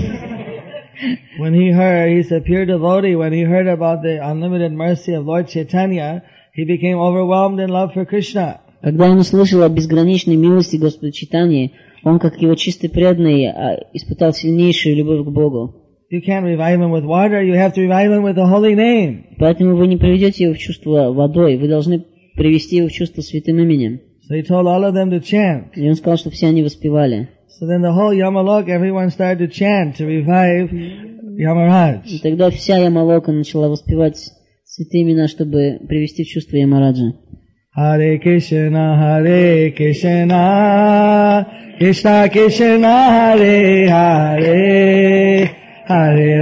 When he heard, he's a pure devotee, when he heard about the unlimited mercy of Lord Chaitanya, he became overwhelmed in love for Krishna. Когда он услышал о безграничной милости Господа Чайтаньи, он, как его чистый преданный, испытал сильнейшую любовь к Богу. You can't revive him with water, you have to revive him with the holy name. Поэтому вы не приведете его в чувство водой, вы должны привести его в чувство святым именем. So he told all of them to chant. И он сказал, что все они воспевали. So then the whole Yamalok, everyone started to chant to revive Yamaraj. И тогда вся Ямалока начала воспевать святые имена, чтобы привести в чувство Ямараджа. Hare Krishna, Krishna Krishna, Hare Hare, Hare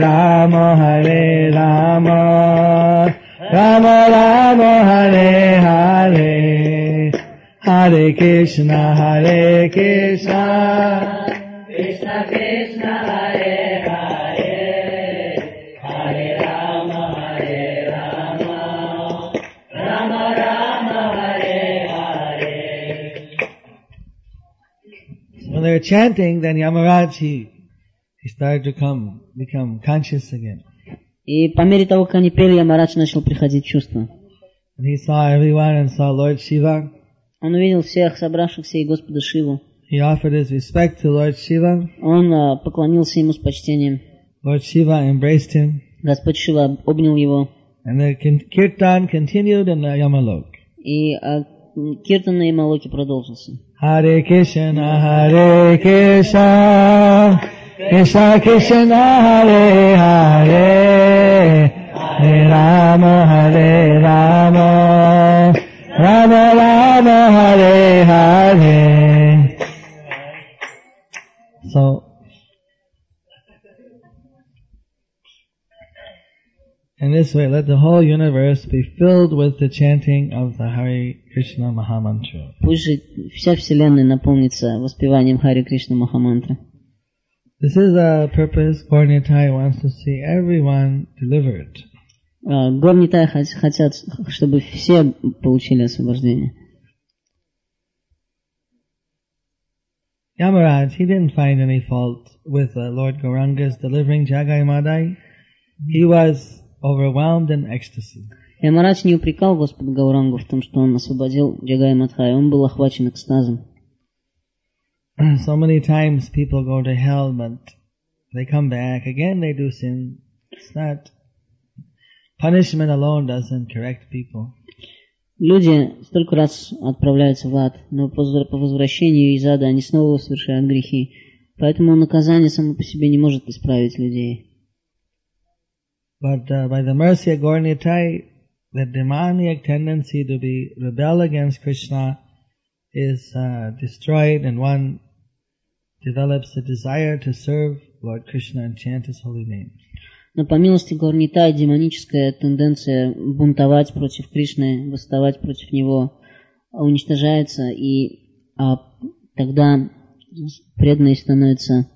Rama, Rama Rama, Hare Hare, Hare Krishna, Krishna Krishna Hare Hare, Hare Rama, Rama Rama, Hare Hare. When they were chanting, then Yamaraj, he started to become conscious again. И по мере того, как они пели, Ямарадж начал приходить в чувство. And he saw everyone and saw Lord Shiva. Он увидел всех собравшихся и Господа Шиву. He offered his respect to Lord Shiva. Он поклонился ему с почтением. Lord Shiva embraced him. Господь Шива обнял его. And the kirtan continued in the Yamalok. И киртан на Ямалоке продолжился. Hare Krishna, Krishna Krishna, Hare Hare, Hare Rama, Rama Rama, Hare Hare. So, in this way, let the whole universe be filled with the chanting of the Hare Krishna Mahamantra. Пусть же вся Вселенная наполнится воспеванием Харе Кришна Махамантры. This is the purpose Gaur Nitai wants to see everyone delivered. Гор Нитай хотят, чтобы все получили освобождение. Yamaraj, he didn't find any fault with Lord Gauranga's delivering Jagai Madai. He was overwhelmed in ecstasy. Ямарадж не упрекал Господа Гаурангу в том, что он освободил Джагай Мадхая. Он был охвачен экстазом. So many times people go to hell, but they come back. Again they do sin. It's not... Punishment alone doesn't correct people. Люди столько раз отправляются в ад, но по возвращению из ада они снова совершают грехи. Поэтому наказание само по себе не может исправить людей. But by the mercy of Gaur Nitai, the demoniac tendency to rebel against Krishna is destroyed, and one develops a desire to serve Lord Krishna and chant His holy name. Но по милости Gaur Nitai демоническая тенденция бунтовать против Кришны, восставать против Него уничтожается, и тогда преданные становятся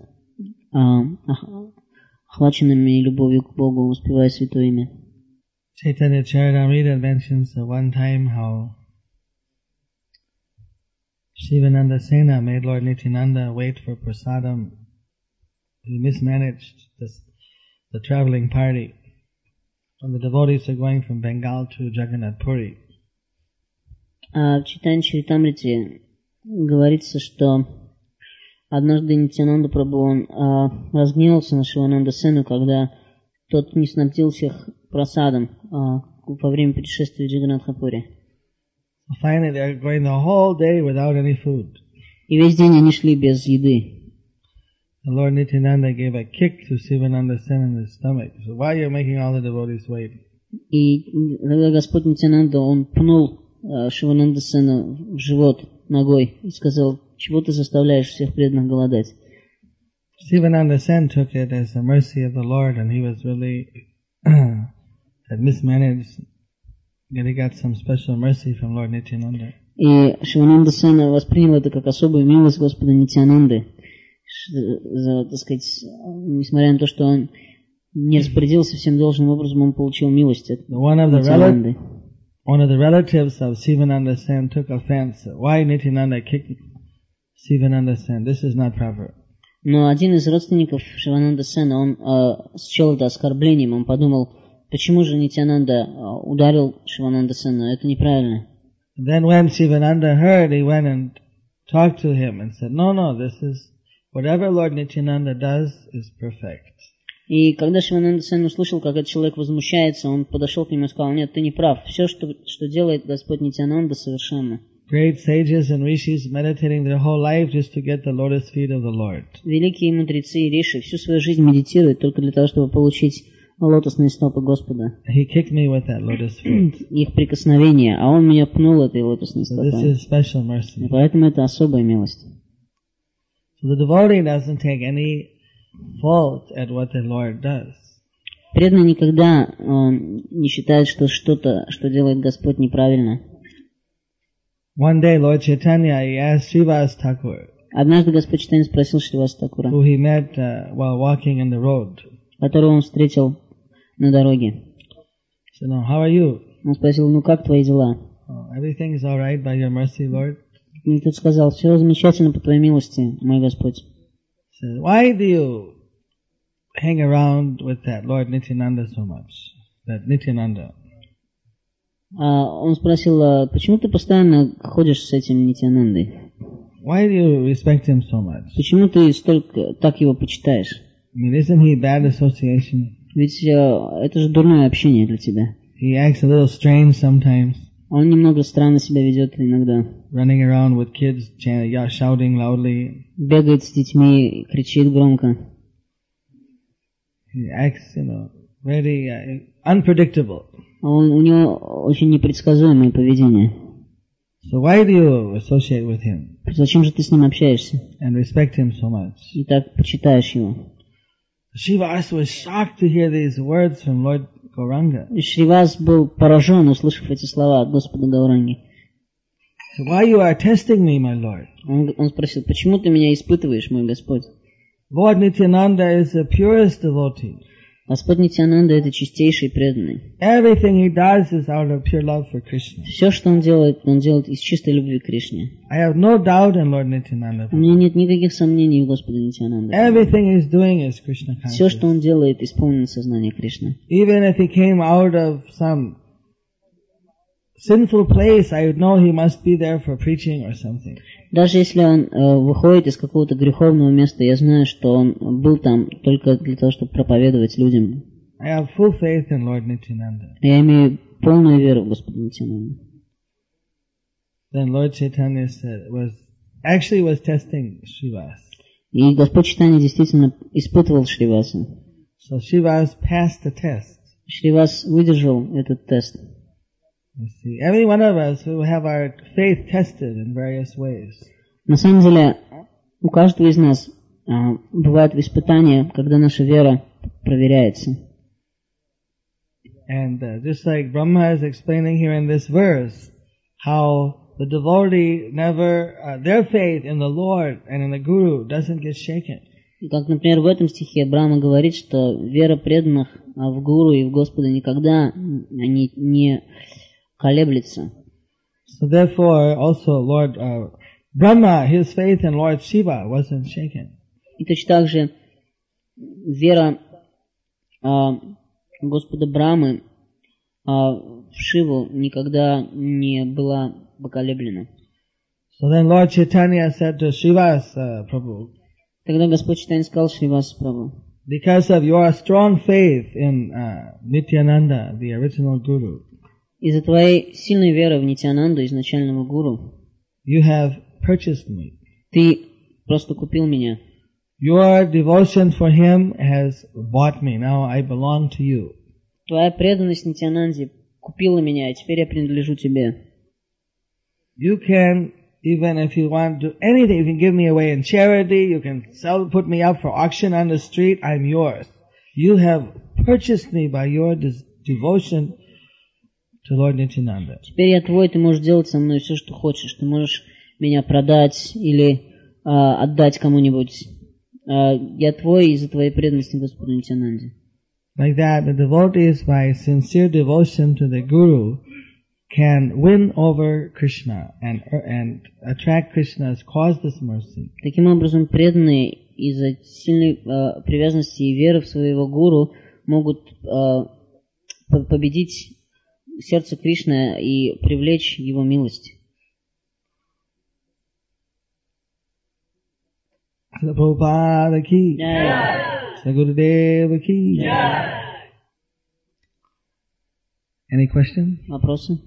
охваченными любовью к Богу, воспевая святое имя. Chaitanya Charitamrita mentions one time how Shivananda Sena made Lord Nityananda wait for prasadam. He mismanaged the traveling party. When the devotees are going from Bengal to Jagannath Puri. А в Чайтанья Чаритамрите говорится, что однажды Нитьянанда Прабху он разгневался на Шивананда Сену, когда тот не снабдил всех просадом во время путешествия в Джаганнатхапури. Finally, they are going the whole day without any food. И весь день они шли без еды. The Lord Nityananda gave a kick to Sivananda Sen in his stomach. So why are you making all the devotees wait? И когда Господь Нитьянанда, он пнул Шивананда Сена в живот ногой и сказал, чего ты заставляешь всех преданных голодать? Sivananda Sen took it as the mercy of the Lord, and he was really had mismanaged. And he got some special mercy from Lord Nityananda. И Шивананда Сена воспринял это как особую милость Господа Нитьянанды. Так сказать, несмотря на то, что он не распорядился всем должным образом, он получил милость от Нитьянанды. One of the relatives of Sivananda Sen took offense. Why Nityananda kicked Sivananda Sen? This is not proper. Но один из родственников Шивананда Сена, он счел это оскорблением. Он подумал, почему же Нитьянанда ударил Шивананда Сена? Это неправильно. Then when Sivananda heard, he went and talked to him and said, no, this is whatever Lord Nityananda does is perfect. И когда Шивананда Сен услышал, как этот человек возмущается, он подошел к нему и сказал, нет, ты не прав. Все, что делает Господь Нитьянанда, совершенно. Great sages and rishis meditating their whole life just to get the lotus feet of the Lord. Великие мудрецы и риши всю свою жизнь медитируют только для того, чтобы получить лотосные стопы Господа. He kicked me with that lotus feet. Их прикосновение, а он меня пнул этой лотосной стопой. So this is special mercy. И поэтому это особая милость. So the devotee doesn't take any fault at what the Lord does. Преданный никогда не считает, что что-то, что делает Господь, неправильно. One day Lord Chaitanya, he asked Srivas Thakur, Однажды Господь Чайтанья спросил Шриваса Такура, who he met while walking in the road. которого он встретил на дороге. He said, how are you? Он спросил, ну как твои дела? Everything is all right by your mercy, Lord. И тот сказал, все замечательно по твоей милости, мой Господь. He said, why do you hang around with that Lord Nityananda so much? That Nityananda. Он спросил, почему ты постоянно ходишь с этим Нитьянандой? Why do you respect him so much? Почему ты столько так его почитаешь? I mean, isn't he bad association? Ведь это же дурное общение для тебя. He acts a little strange sometimes. Он немного странно себя ведет иногда. Running around with kids, shouting loudly. Бегает с детьми, кричит громко. He acts, very unpredictable. У него очень непредсказуемое поведение. So why do you associate with him? Зачем же ты с ним общаешься? And respect him so much? И так почитаешь его. Srivas was shocked to hear these words from Lord Gauranga. Шривас был поражен, услышав эти слова от Господа Гауранги. So why you are testing me, my Lord? Он спросил, почему ты меня испытываешь, мой Господь? Lord Nityananda is the purest devotee. Господь Нитьянанда — это чистейший преданный. Everything he does is out of pure love for Krishna. Все, что он делает из чистой любви к Кришне. I have no doubt in Lord Nityananda. У меня нет никаких сомнений в Господе Нитьянанде. Everything he's doing is Krishna conscious. Все, что он делает, исполнено сознание Кришны. Even if he came out of some sinful place, I would know he must be there for preaching or something. Даже если он выходит из какого-то греховного места, я знаю, что он был там только для того, чтобы проповедовать людям. I have full faith in Lord Nityananda. Я имею полную веру в Господа Нитьянанду. Then Lord Chaitanya was testing Srivas. И Господь Чайтанья действительно испытывал Шриваса. So Srivas passed the test. Шривас выдержал этот тест. You see, every one of us who have our faith tested in various ways. На самом деле, у каждого из нас бывают испытания, когда наша вера проверяется. And just like Brahma is explaining here in this verse, how the devotee their faith in the Lord and in the Guru doesn't get shaken. И как, например, в этом стихе Брахма говорит, что вера преданных в Гуру и в Господа никогда не колеблется. So therefore, also Lord Brahma, his faith in Lord Shiva wasn't shaken. И точно так же вера Господа Брамы в Шиву никогда не была поколеблена. So then Lord Chaitanya said to Srivasa Prabhu, Тогда Господь Чайтанья сказал Шриваса Прабху: because of your strong faith in Nityananda, the original guru, из-за твоей сильной веры в Нитьянанду, изначального гуру, you have purchased me. ты просто купил меня. Your devotion for him has bought me. Now I belong to you. Твоя преданность Нитьянанде купила меня, и теперь я принадлежу тебе. You can, even if you want to do anything, you can give me away in charity, you can put me up for auction on the street, I'm yours. You have purchased me by your devotion to Lord Nityananda. Теперь я твой, ты можешь делать со мной все, что хочешь. Ты можешь меня продать или отдать кому-нибудь. Я твой из-за твоей преданности Господу Нитьянанде. Like that, the devotees, by sincere devotion to the Guru, can win over Krishna and attract Krishna's causeless mercy. Таким образом, преданные из-за сильной привязанности и веры в своего гуру могут победить сердце Кришны и привлечь его милость. Prabhupada ki, Gurudeva ki. Any question? Вопросы?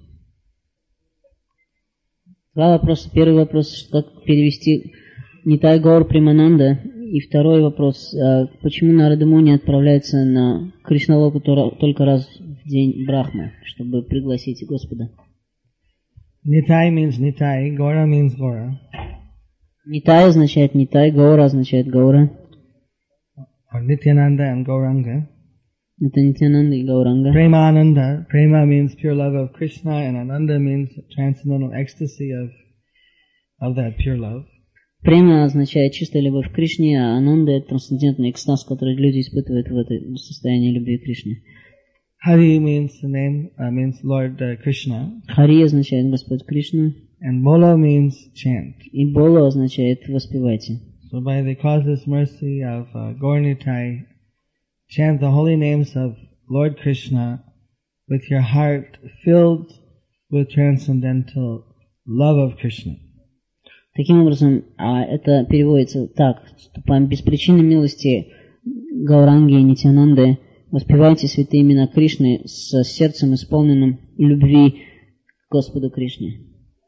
Два вопроса. Первый вопрос, как перевести Нитай Гаур Примананда. И второй вопрос, почему Нарада Муни отправляется на Кришналоку только раз в день Брахмы, чтобы пригласить Господа? Nitai means Nitai, Gaura means Gaura. Нитай означает Нитай, Гаура означает Гаура. Or Nityananda and Gauranga. Это Нитьянанда и Гауранга. Premananda, Prema means pure love of Krishna and Ananda means transcendental ecstasy of that pure love. Према означает чистая любовь к Кришне, а Ананда — это трансцендентный экстаз, который люди испытывают в этой состоянии любви к Кришне. Hari means the name, means Lord Krishna. Хари означает Господь Кришна. And Bolo means chant. И Боло означает воспевайте. So by the causeless mercy of Gaurnitai, chant the holy names of Lord Krishna with your heart filled with transcendental love of Krishna. Таким образом, это переводится так, что по беспричинной милости Гауранги и Нитьянанды воспевайте святые имена Кришны с сердцем, исполненным любви к Господу Кришне.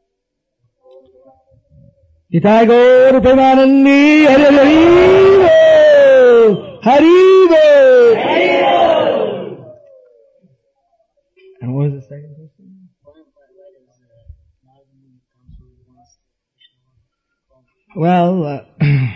Nitai Gaur Premanandi Haribo. And what was the second question? Well,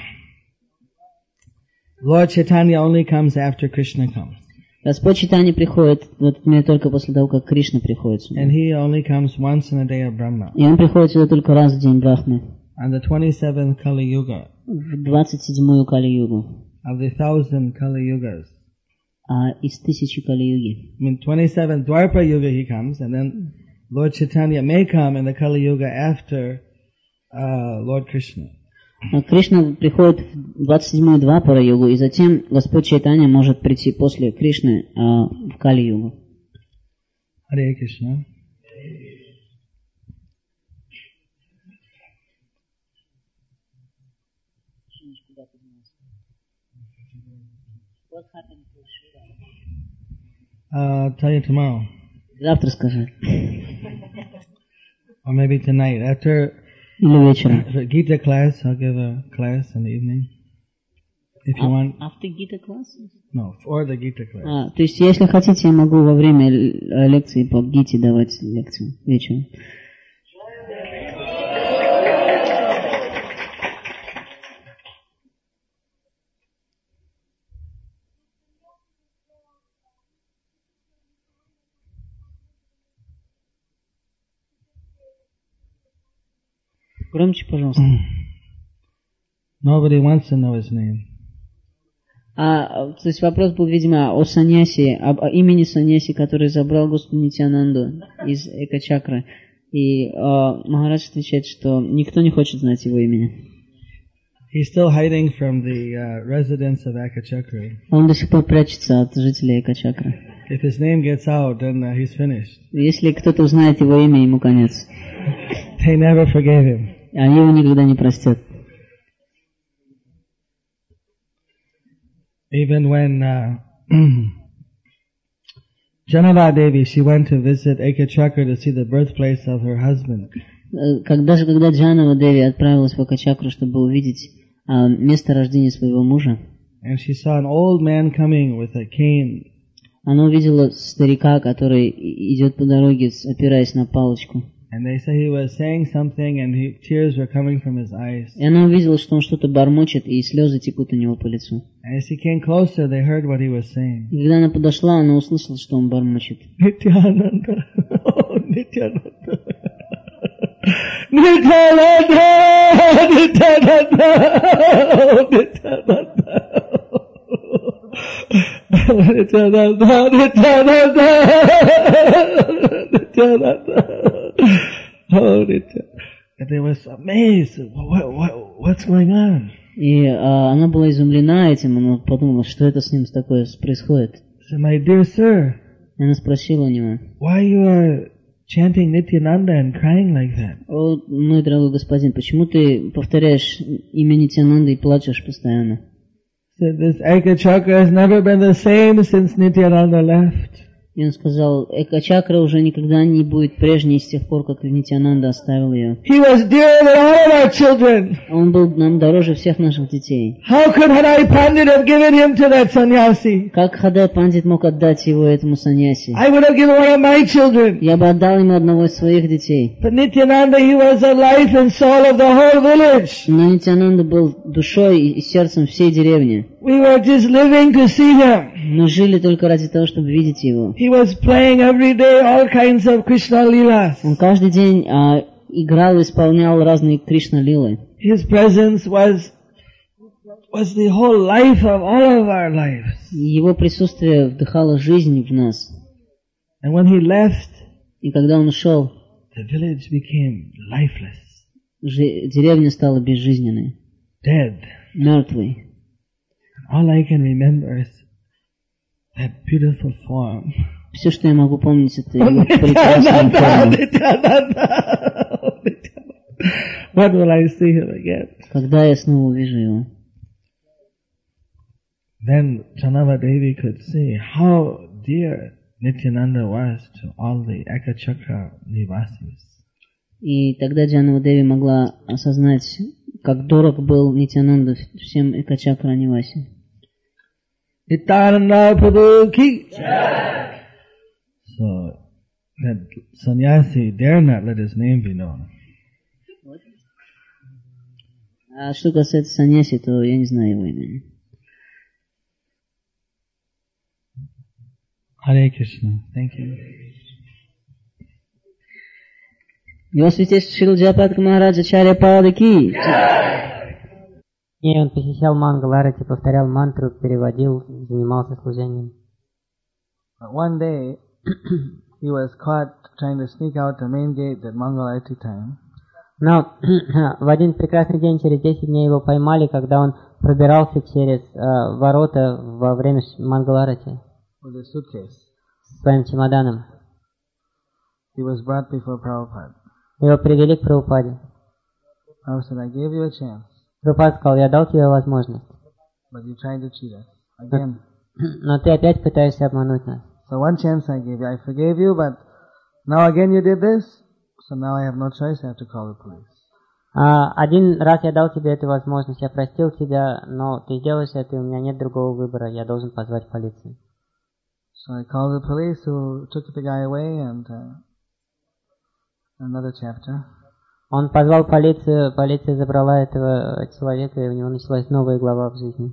Lord Chaitanya only comes after Krishna comes. Господь Чайтанья приходит в этот мир только после того, как Кришна приходит сюда. And he only comes once in a day of Brahma. И он приходит сюда только раз в день Брахмы. On the 27th Kali Yuga. В 27-ю Кали-югу. Of the 1000 Kali Yugas. Из 1000 Кали-юги. I mean, 27th Dwapara Yuga he comes, and then Lord Chaitanya may come in the Kali Yuga after Lord Krishna. Кришна приходит в 27-ю Двапара-югу, и затем Господь Чайтанья может прийти после Кришны в Кали-югу. Hare Krishna. I'll tell you tomorrow. Завтра скажи. Or maybe tonight. After Gita class, I'll give a class in the evening. If you want. After Gita class? No, for the Gita class. То есть, если хотите, я могу во время лекции по Гите давать лекцию вечером. Громче, пожалуйста. Nobody wants to know his name. То есть вопрос был, видимо, о саньяси, об имени саньяси, который забрал Господу Нитьянанду из Экачакры. И Махарадж отвечает, что никто не хочет знать его имени. He's still hiding from the residents of Ekachakra. Он до сих пор прячется от жителей Экачакры. If his name gets out, then he's finished. Если кто-то узнает его имя, ему конец. They never forgave him. Они его никогда не простят. Even when Janava Devi, she went to visit Ekachakra to see the birthplace of her husband. Когда Джанава Деви отправилась в Экачакру, чтобы увидеть место рождения своего мужа, And she saw an old man coming with a cane. она увидела старика, который идет по дороге, опираясь на палочку. And they say he was saying something and tears were coming from his eyes. И она увидела, что он что-то бормочет, и слезы текут у него по лицу. And as he came closer, they heard what he was saying. И когда она подошла, она услышала, что он бормочет. Nityananda, oh Nityananda, Nityananda, Nityananda, oh Nityananda, Nityananda, Nityananda, Nityananda. Oh, and they were amazed. What's going on? И она была изумлена этим, она подумала, что это с ним такое происходит. So, my dear sir, И она спросила у него, why you are chanting Nityananda and crying like that? о, мой дорогой господин, почему ты повторяешь имя Нитьянанды и плачешь постоянно? So, this Ekachakra has never been the same since Nityananda left. И он сказал, Экачакра уже никогда не будет прежней с тех пор, как Нитьянанда оставил ее. He was dearer than all of our children. Он был нам дороже всех наших детей. How could Hadai Pandit have given him to that sannyasi? Как Хадай Пандит мог отдать его этому саньяси? I would have given one of my children. Я бы отдал ему одного из своих детей. But Nityananda, he was the life and soul of the whole village. Но Нитьянанда был душой и сердцем всей деревни. We were just living to see him. Мы жили только ради того, чтобы видеть его. He was playing every day all kinds of Krishna Leelas. Он каждый день играл и исполнял разные Кришна-лилы. His presence was the whole life of all of our lives. Его присутствие вдыхало жизнь в нас. And when he left, И когда он ушел, the village became lifeless, деревня стала безжизненной, dead. мертвой. All I can remember is that beautiful form. Все, что я могу помнить, это его прекрасная форма. When will I see him again? Когда я снова увижу его? Then Janava Devi could see how dear Nityananda was to all the Ekachakra Nivasis. И тогда Джанава Деви могла осознать, как дорог был Нитьянанда всем Экачакра Ниваси. Nityananda Prabhu ki. So that sannyasi dare not let his name be known. А что касается саньяси, то я не знаю его имени. Hare Krishna. Thank you. Его святейшество Шрила Джайапатака Махараджа Чарья Пада ки. И он посещал Мангаларати, повторял мантру, переводил, занимался служением. One day, he was caught trying to sneak out the main gate at Mangalarati time. Но в один прекрасный день, через 10 дней, его поймали, когда он пробирался через ворота во время Мангаларати With a suitcase. с своим чемоданом. He was brought before Prabhupada. Его привели к Прабхупаде. Prabhupada said, I gave you a chance, Прабхупада сказал, я дал тебе возможность, but you tried to cheat us. Again. но ты опять пытаешься обмануть нас. So one chance I gave you. I forgave you, but now again you did this. So now I have no choice. I have to call the police. Один раз я дал тебе эту возможность, я простил тебя, но ты делаешь это, и у меня нет другого выбора, я должен позвать полицию. So I called the police, who took the guy away, and another chapter. Он позвал полицию, полиция забрала этого человека, и у него началась новая глава в жизни.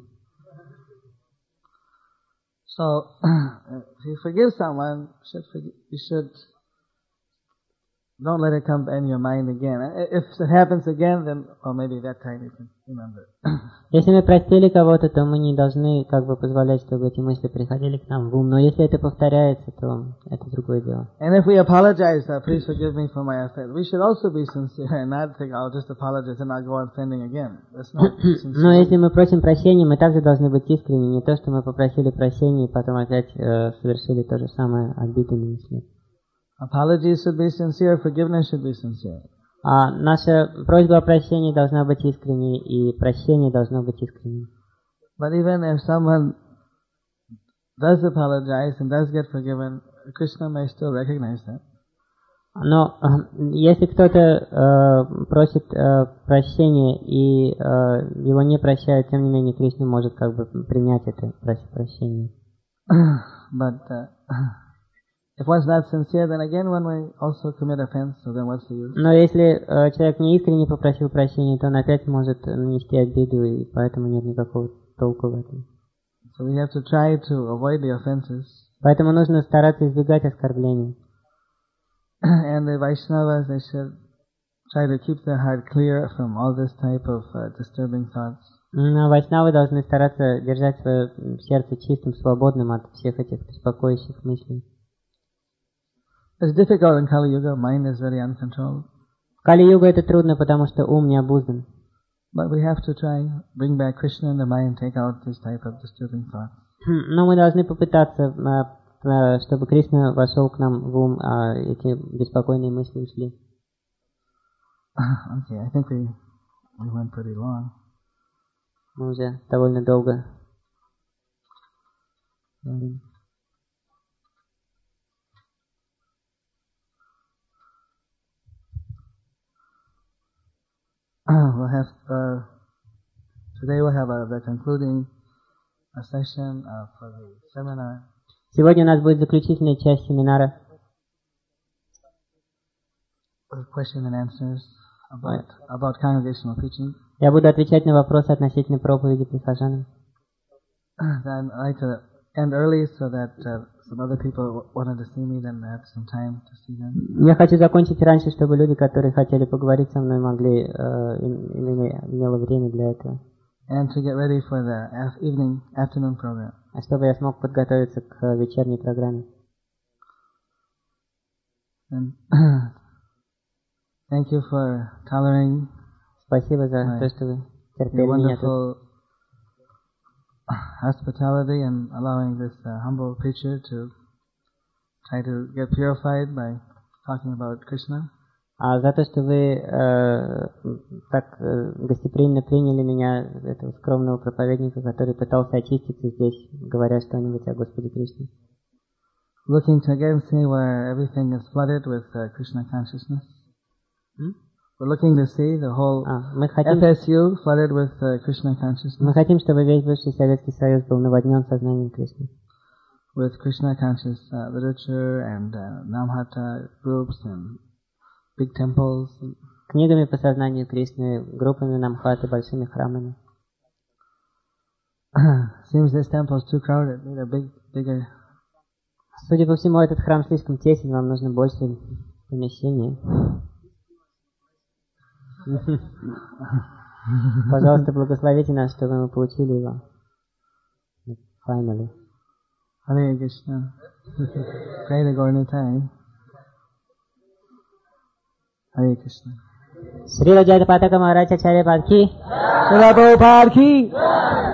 So, if you forgive someone, you should don't let it come in your mind again. If it happens again, then maybe that time you can remember it. Если мы простили кого-то, то мы не должны как бы позволять, чтобы эти мысли приходили к нам в ум. Но если это повторяется, то это другое дело. And if we apologize, please forgive me for my offense, we should also be sincere and not think, I'll just apologize and I'll go on offending again. That's not sincere. Но если мы просим прощения, мы также должны быть искренни. Не то, что мы попросили прощения и потом опять совершили то же самое, обиду нанесли. Apologies should be sincere, forgiveness should be sincere. А наша просьба о прощении должна быть искренней, и прощение должно быть искренним. But even if someone does apologize and does get forgiven, Krishna may still recognize that. Но если кто-то просит прощения и его не прощают, тем не менее Кришна может как бы принять это прощение. But if one's not sincere, then again one may also commit offense, so then what's the use? Но если человек не искренне попросил прощения, то он опять может нанести обиду, и поэтому нет никакого толку в этом. So we have to try to avoid the offenses. Поэтому нужно стараться избегать оскорблений. And the Vaishnavas, they should try to keep their heart clear from all this type of disturbing thoughts. Вайшнавы должны стараться держать свое сердце чистым, свободным от всех этих беспокоящих мыслей. It's difficult in Kali Yuga. Mind is very uncontrolled. В Кали-югу это трудно, потому что ум не обуздан. But we have to try bring back Krishna in the mind, take out this type of disturbing thoughts. Но мы должны попытаться, чтобы Кришна вошел к нам в ум, а эти беспокойные мысли ушли. Okay, I think we went pretty long. Мы уже довольно долго говорим. We'll have today we'll have the concluding session for the seminar. Сегодня у нас будет заключительная часть семинара. Question and answers about congregational preaching. Я буду отвечать на вопросы относительно проповеди прихожанам. Then I like to end early so that some other people wanted to see me, then they have some time to see them. Я хочу закончить раньше, чтобы люди, которые хотели поговорить со мной, могли имело время для этого. And to get ready for the afternoon program. А чтобы я смог подготовиться к вечерней программе. And thank you for tolerating. Спасибо за то, что вы терпели меня тут. Hospitality and allowing this humble preacher to try to get purified by talking about Krishna. А за то, что вы так гостеприимно приняли меня, этого скромного проповедника, который пытался очиститься здесь, говоря что-нибудь о Господе Кришне. Looking to again see where everything is flooded with Krishna consciousness. We're looking to see the whole FSU flooded with Krishna consciousness. Мы хотим, чтобы весь бывший Советский Союз был наводнен сознанием Кришны. With Krishna conscious literature and Namhata groups and big temples. Книгами по сознанию Кришны, группами Намхаты, большими храмами. Seems this temple is too crowded. Need a bigger. Судя по всему, этот храм слишком тесен, вам нужно больше помещения. Пожалуйста, благословите нас, чтобы мы получили его. Finally. Hare Krishna. Pray to Gauranitai. Hare Krishna. Srila Jayapataka Maharaj Acharya Pad ki. Srila Prabhupada ki.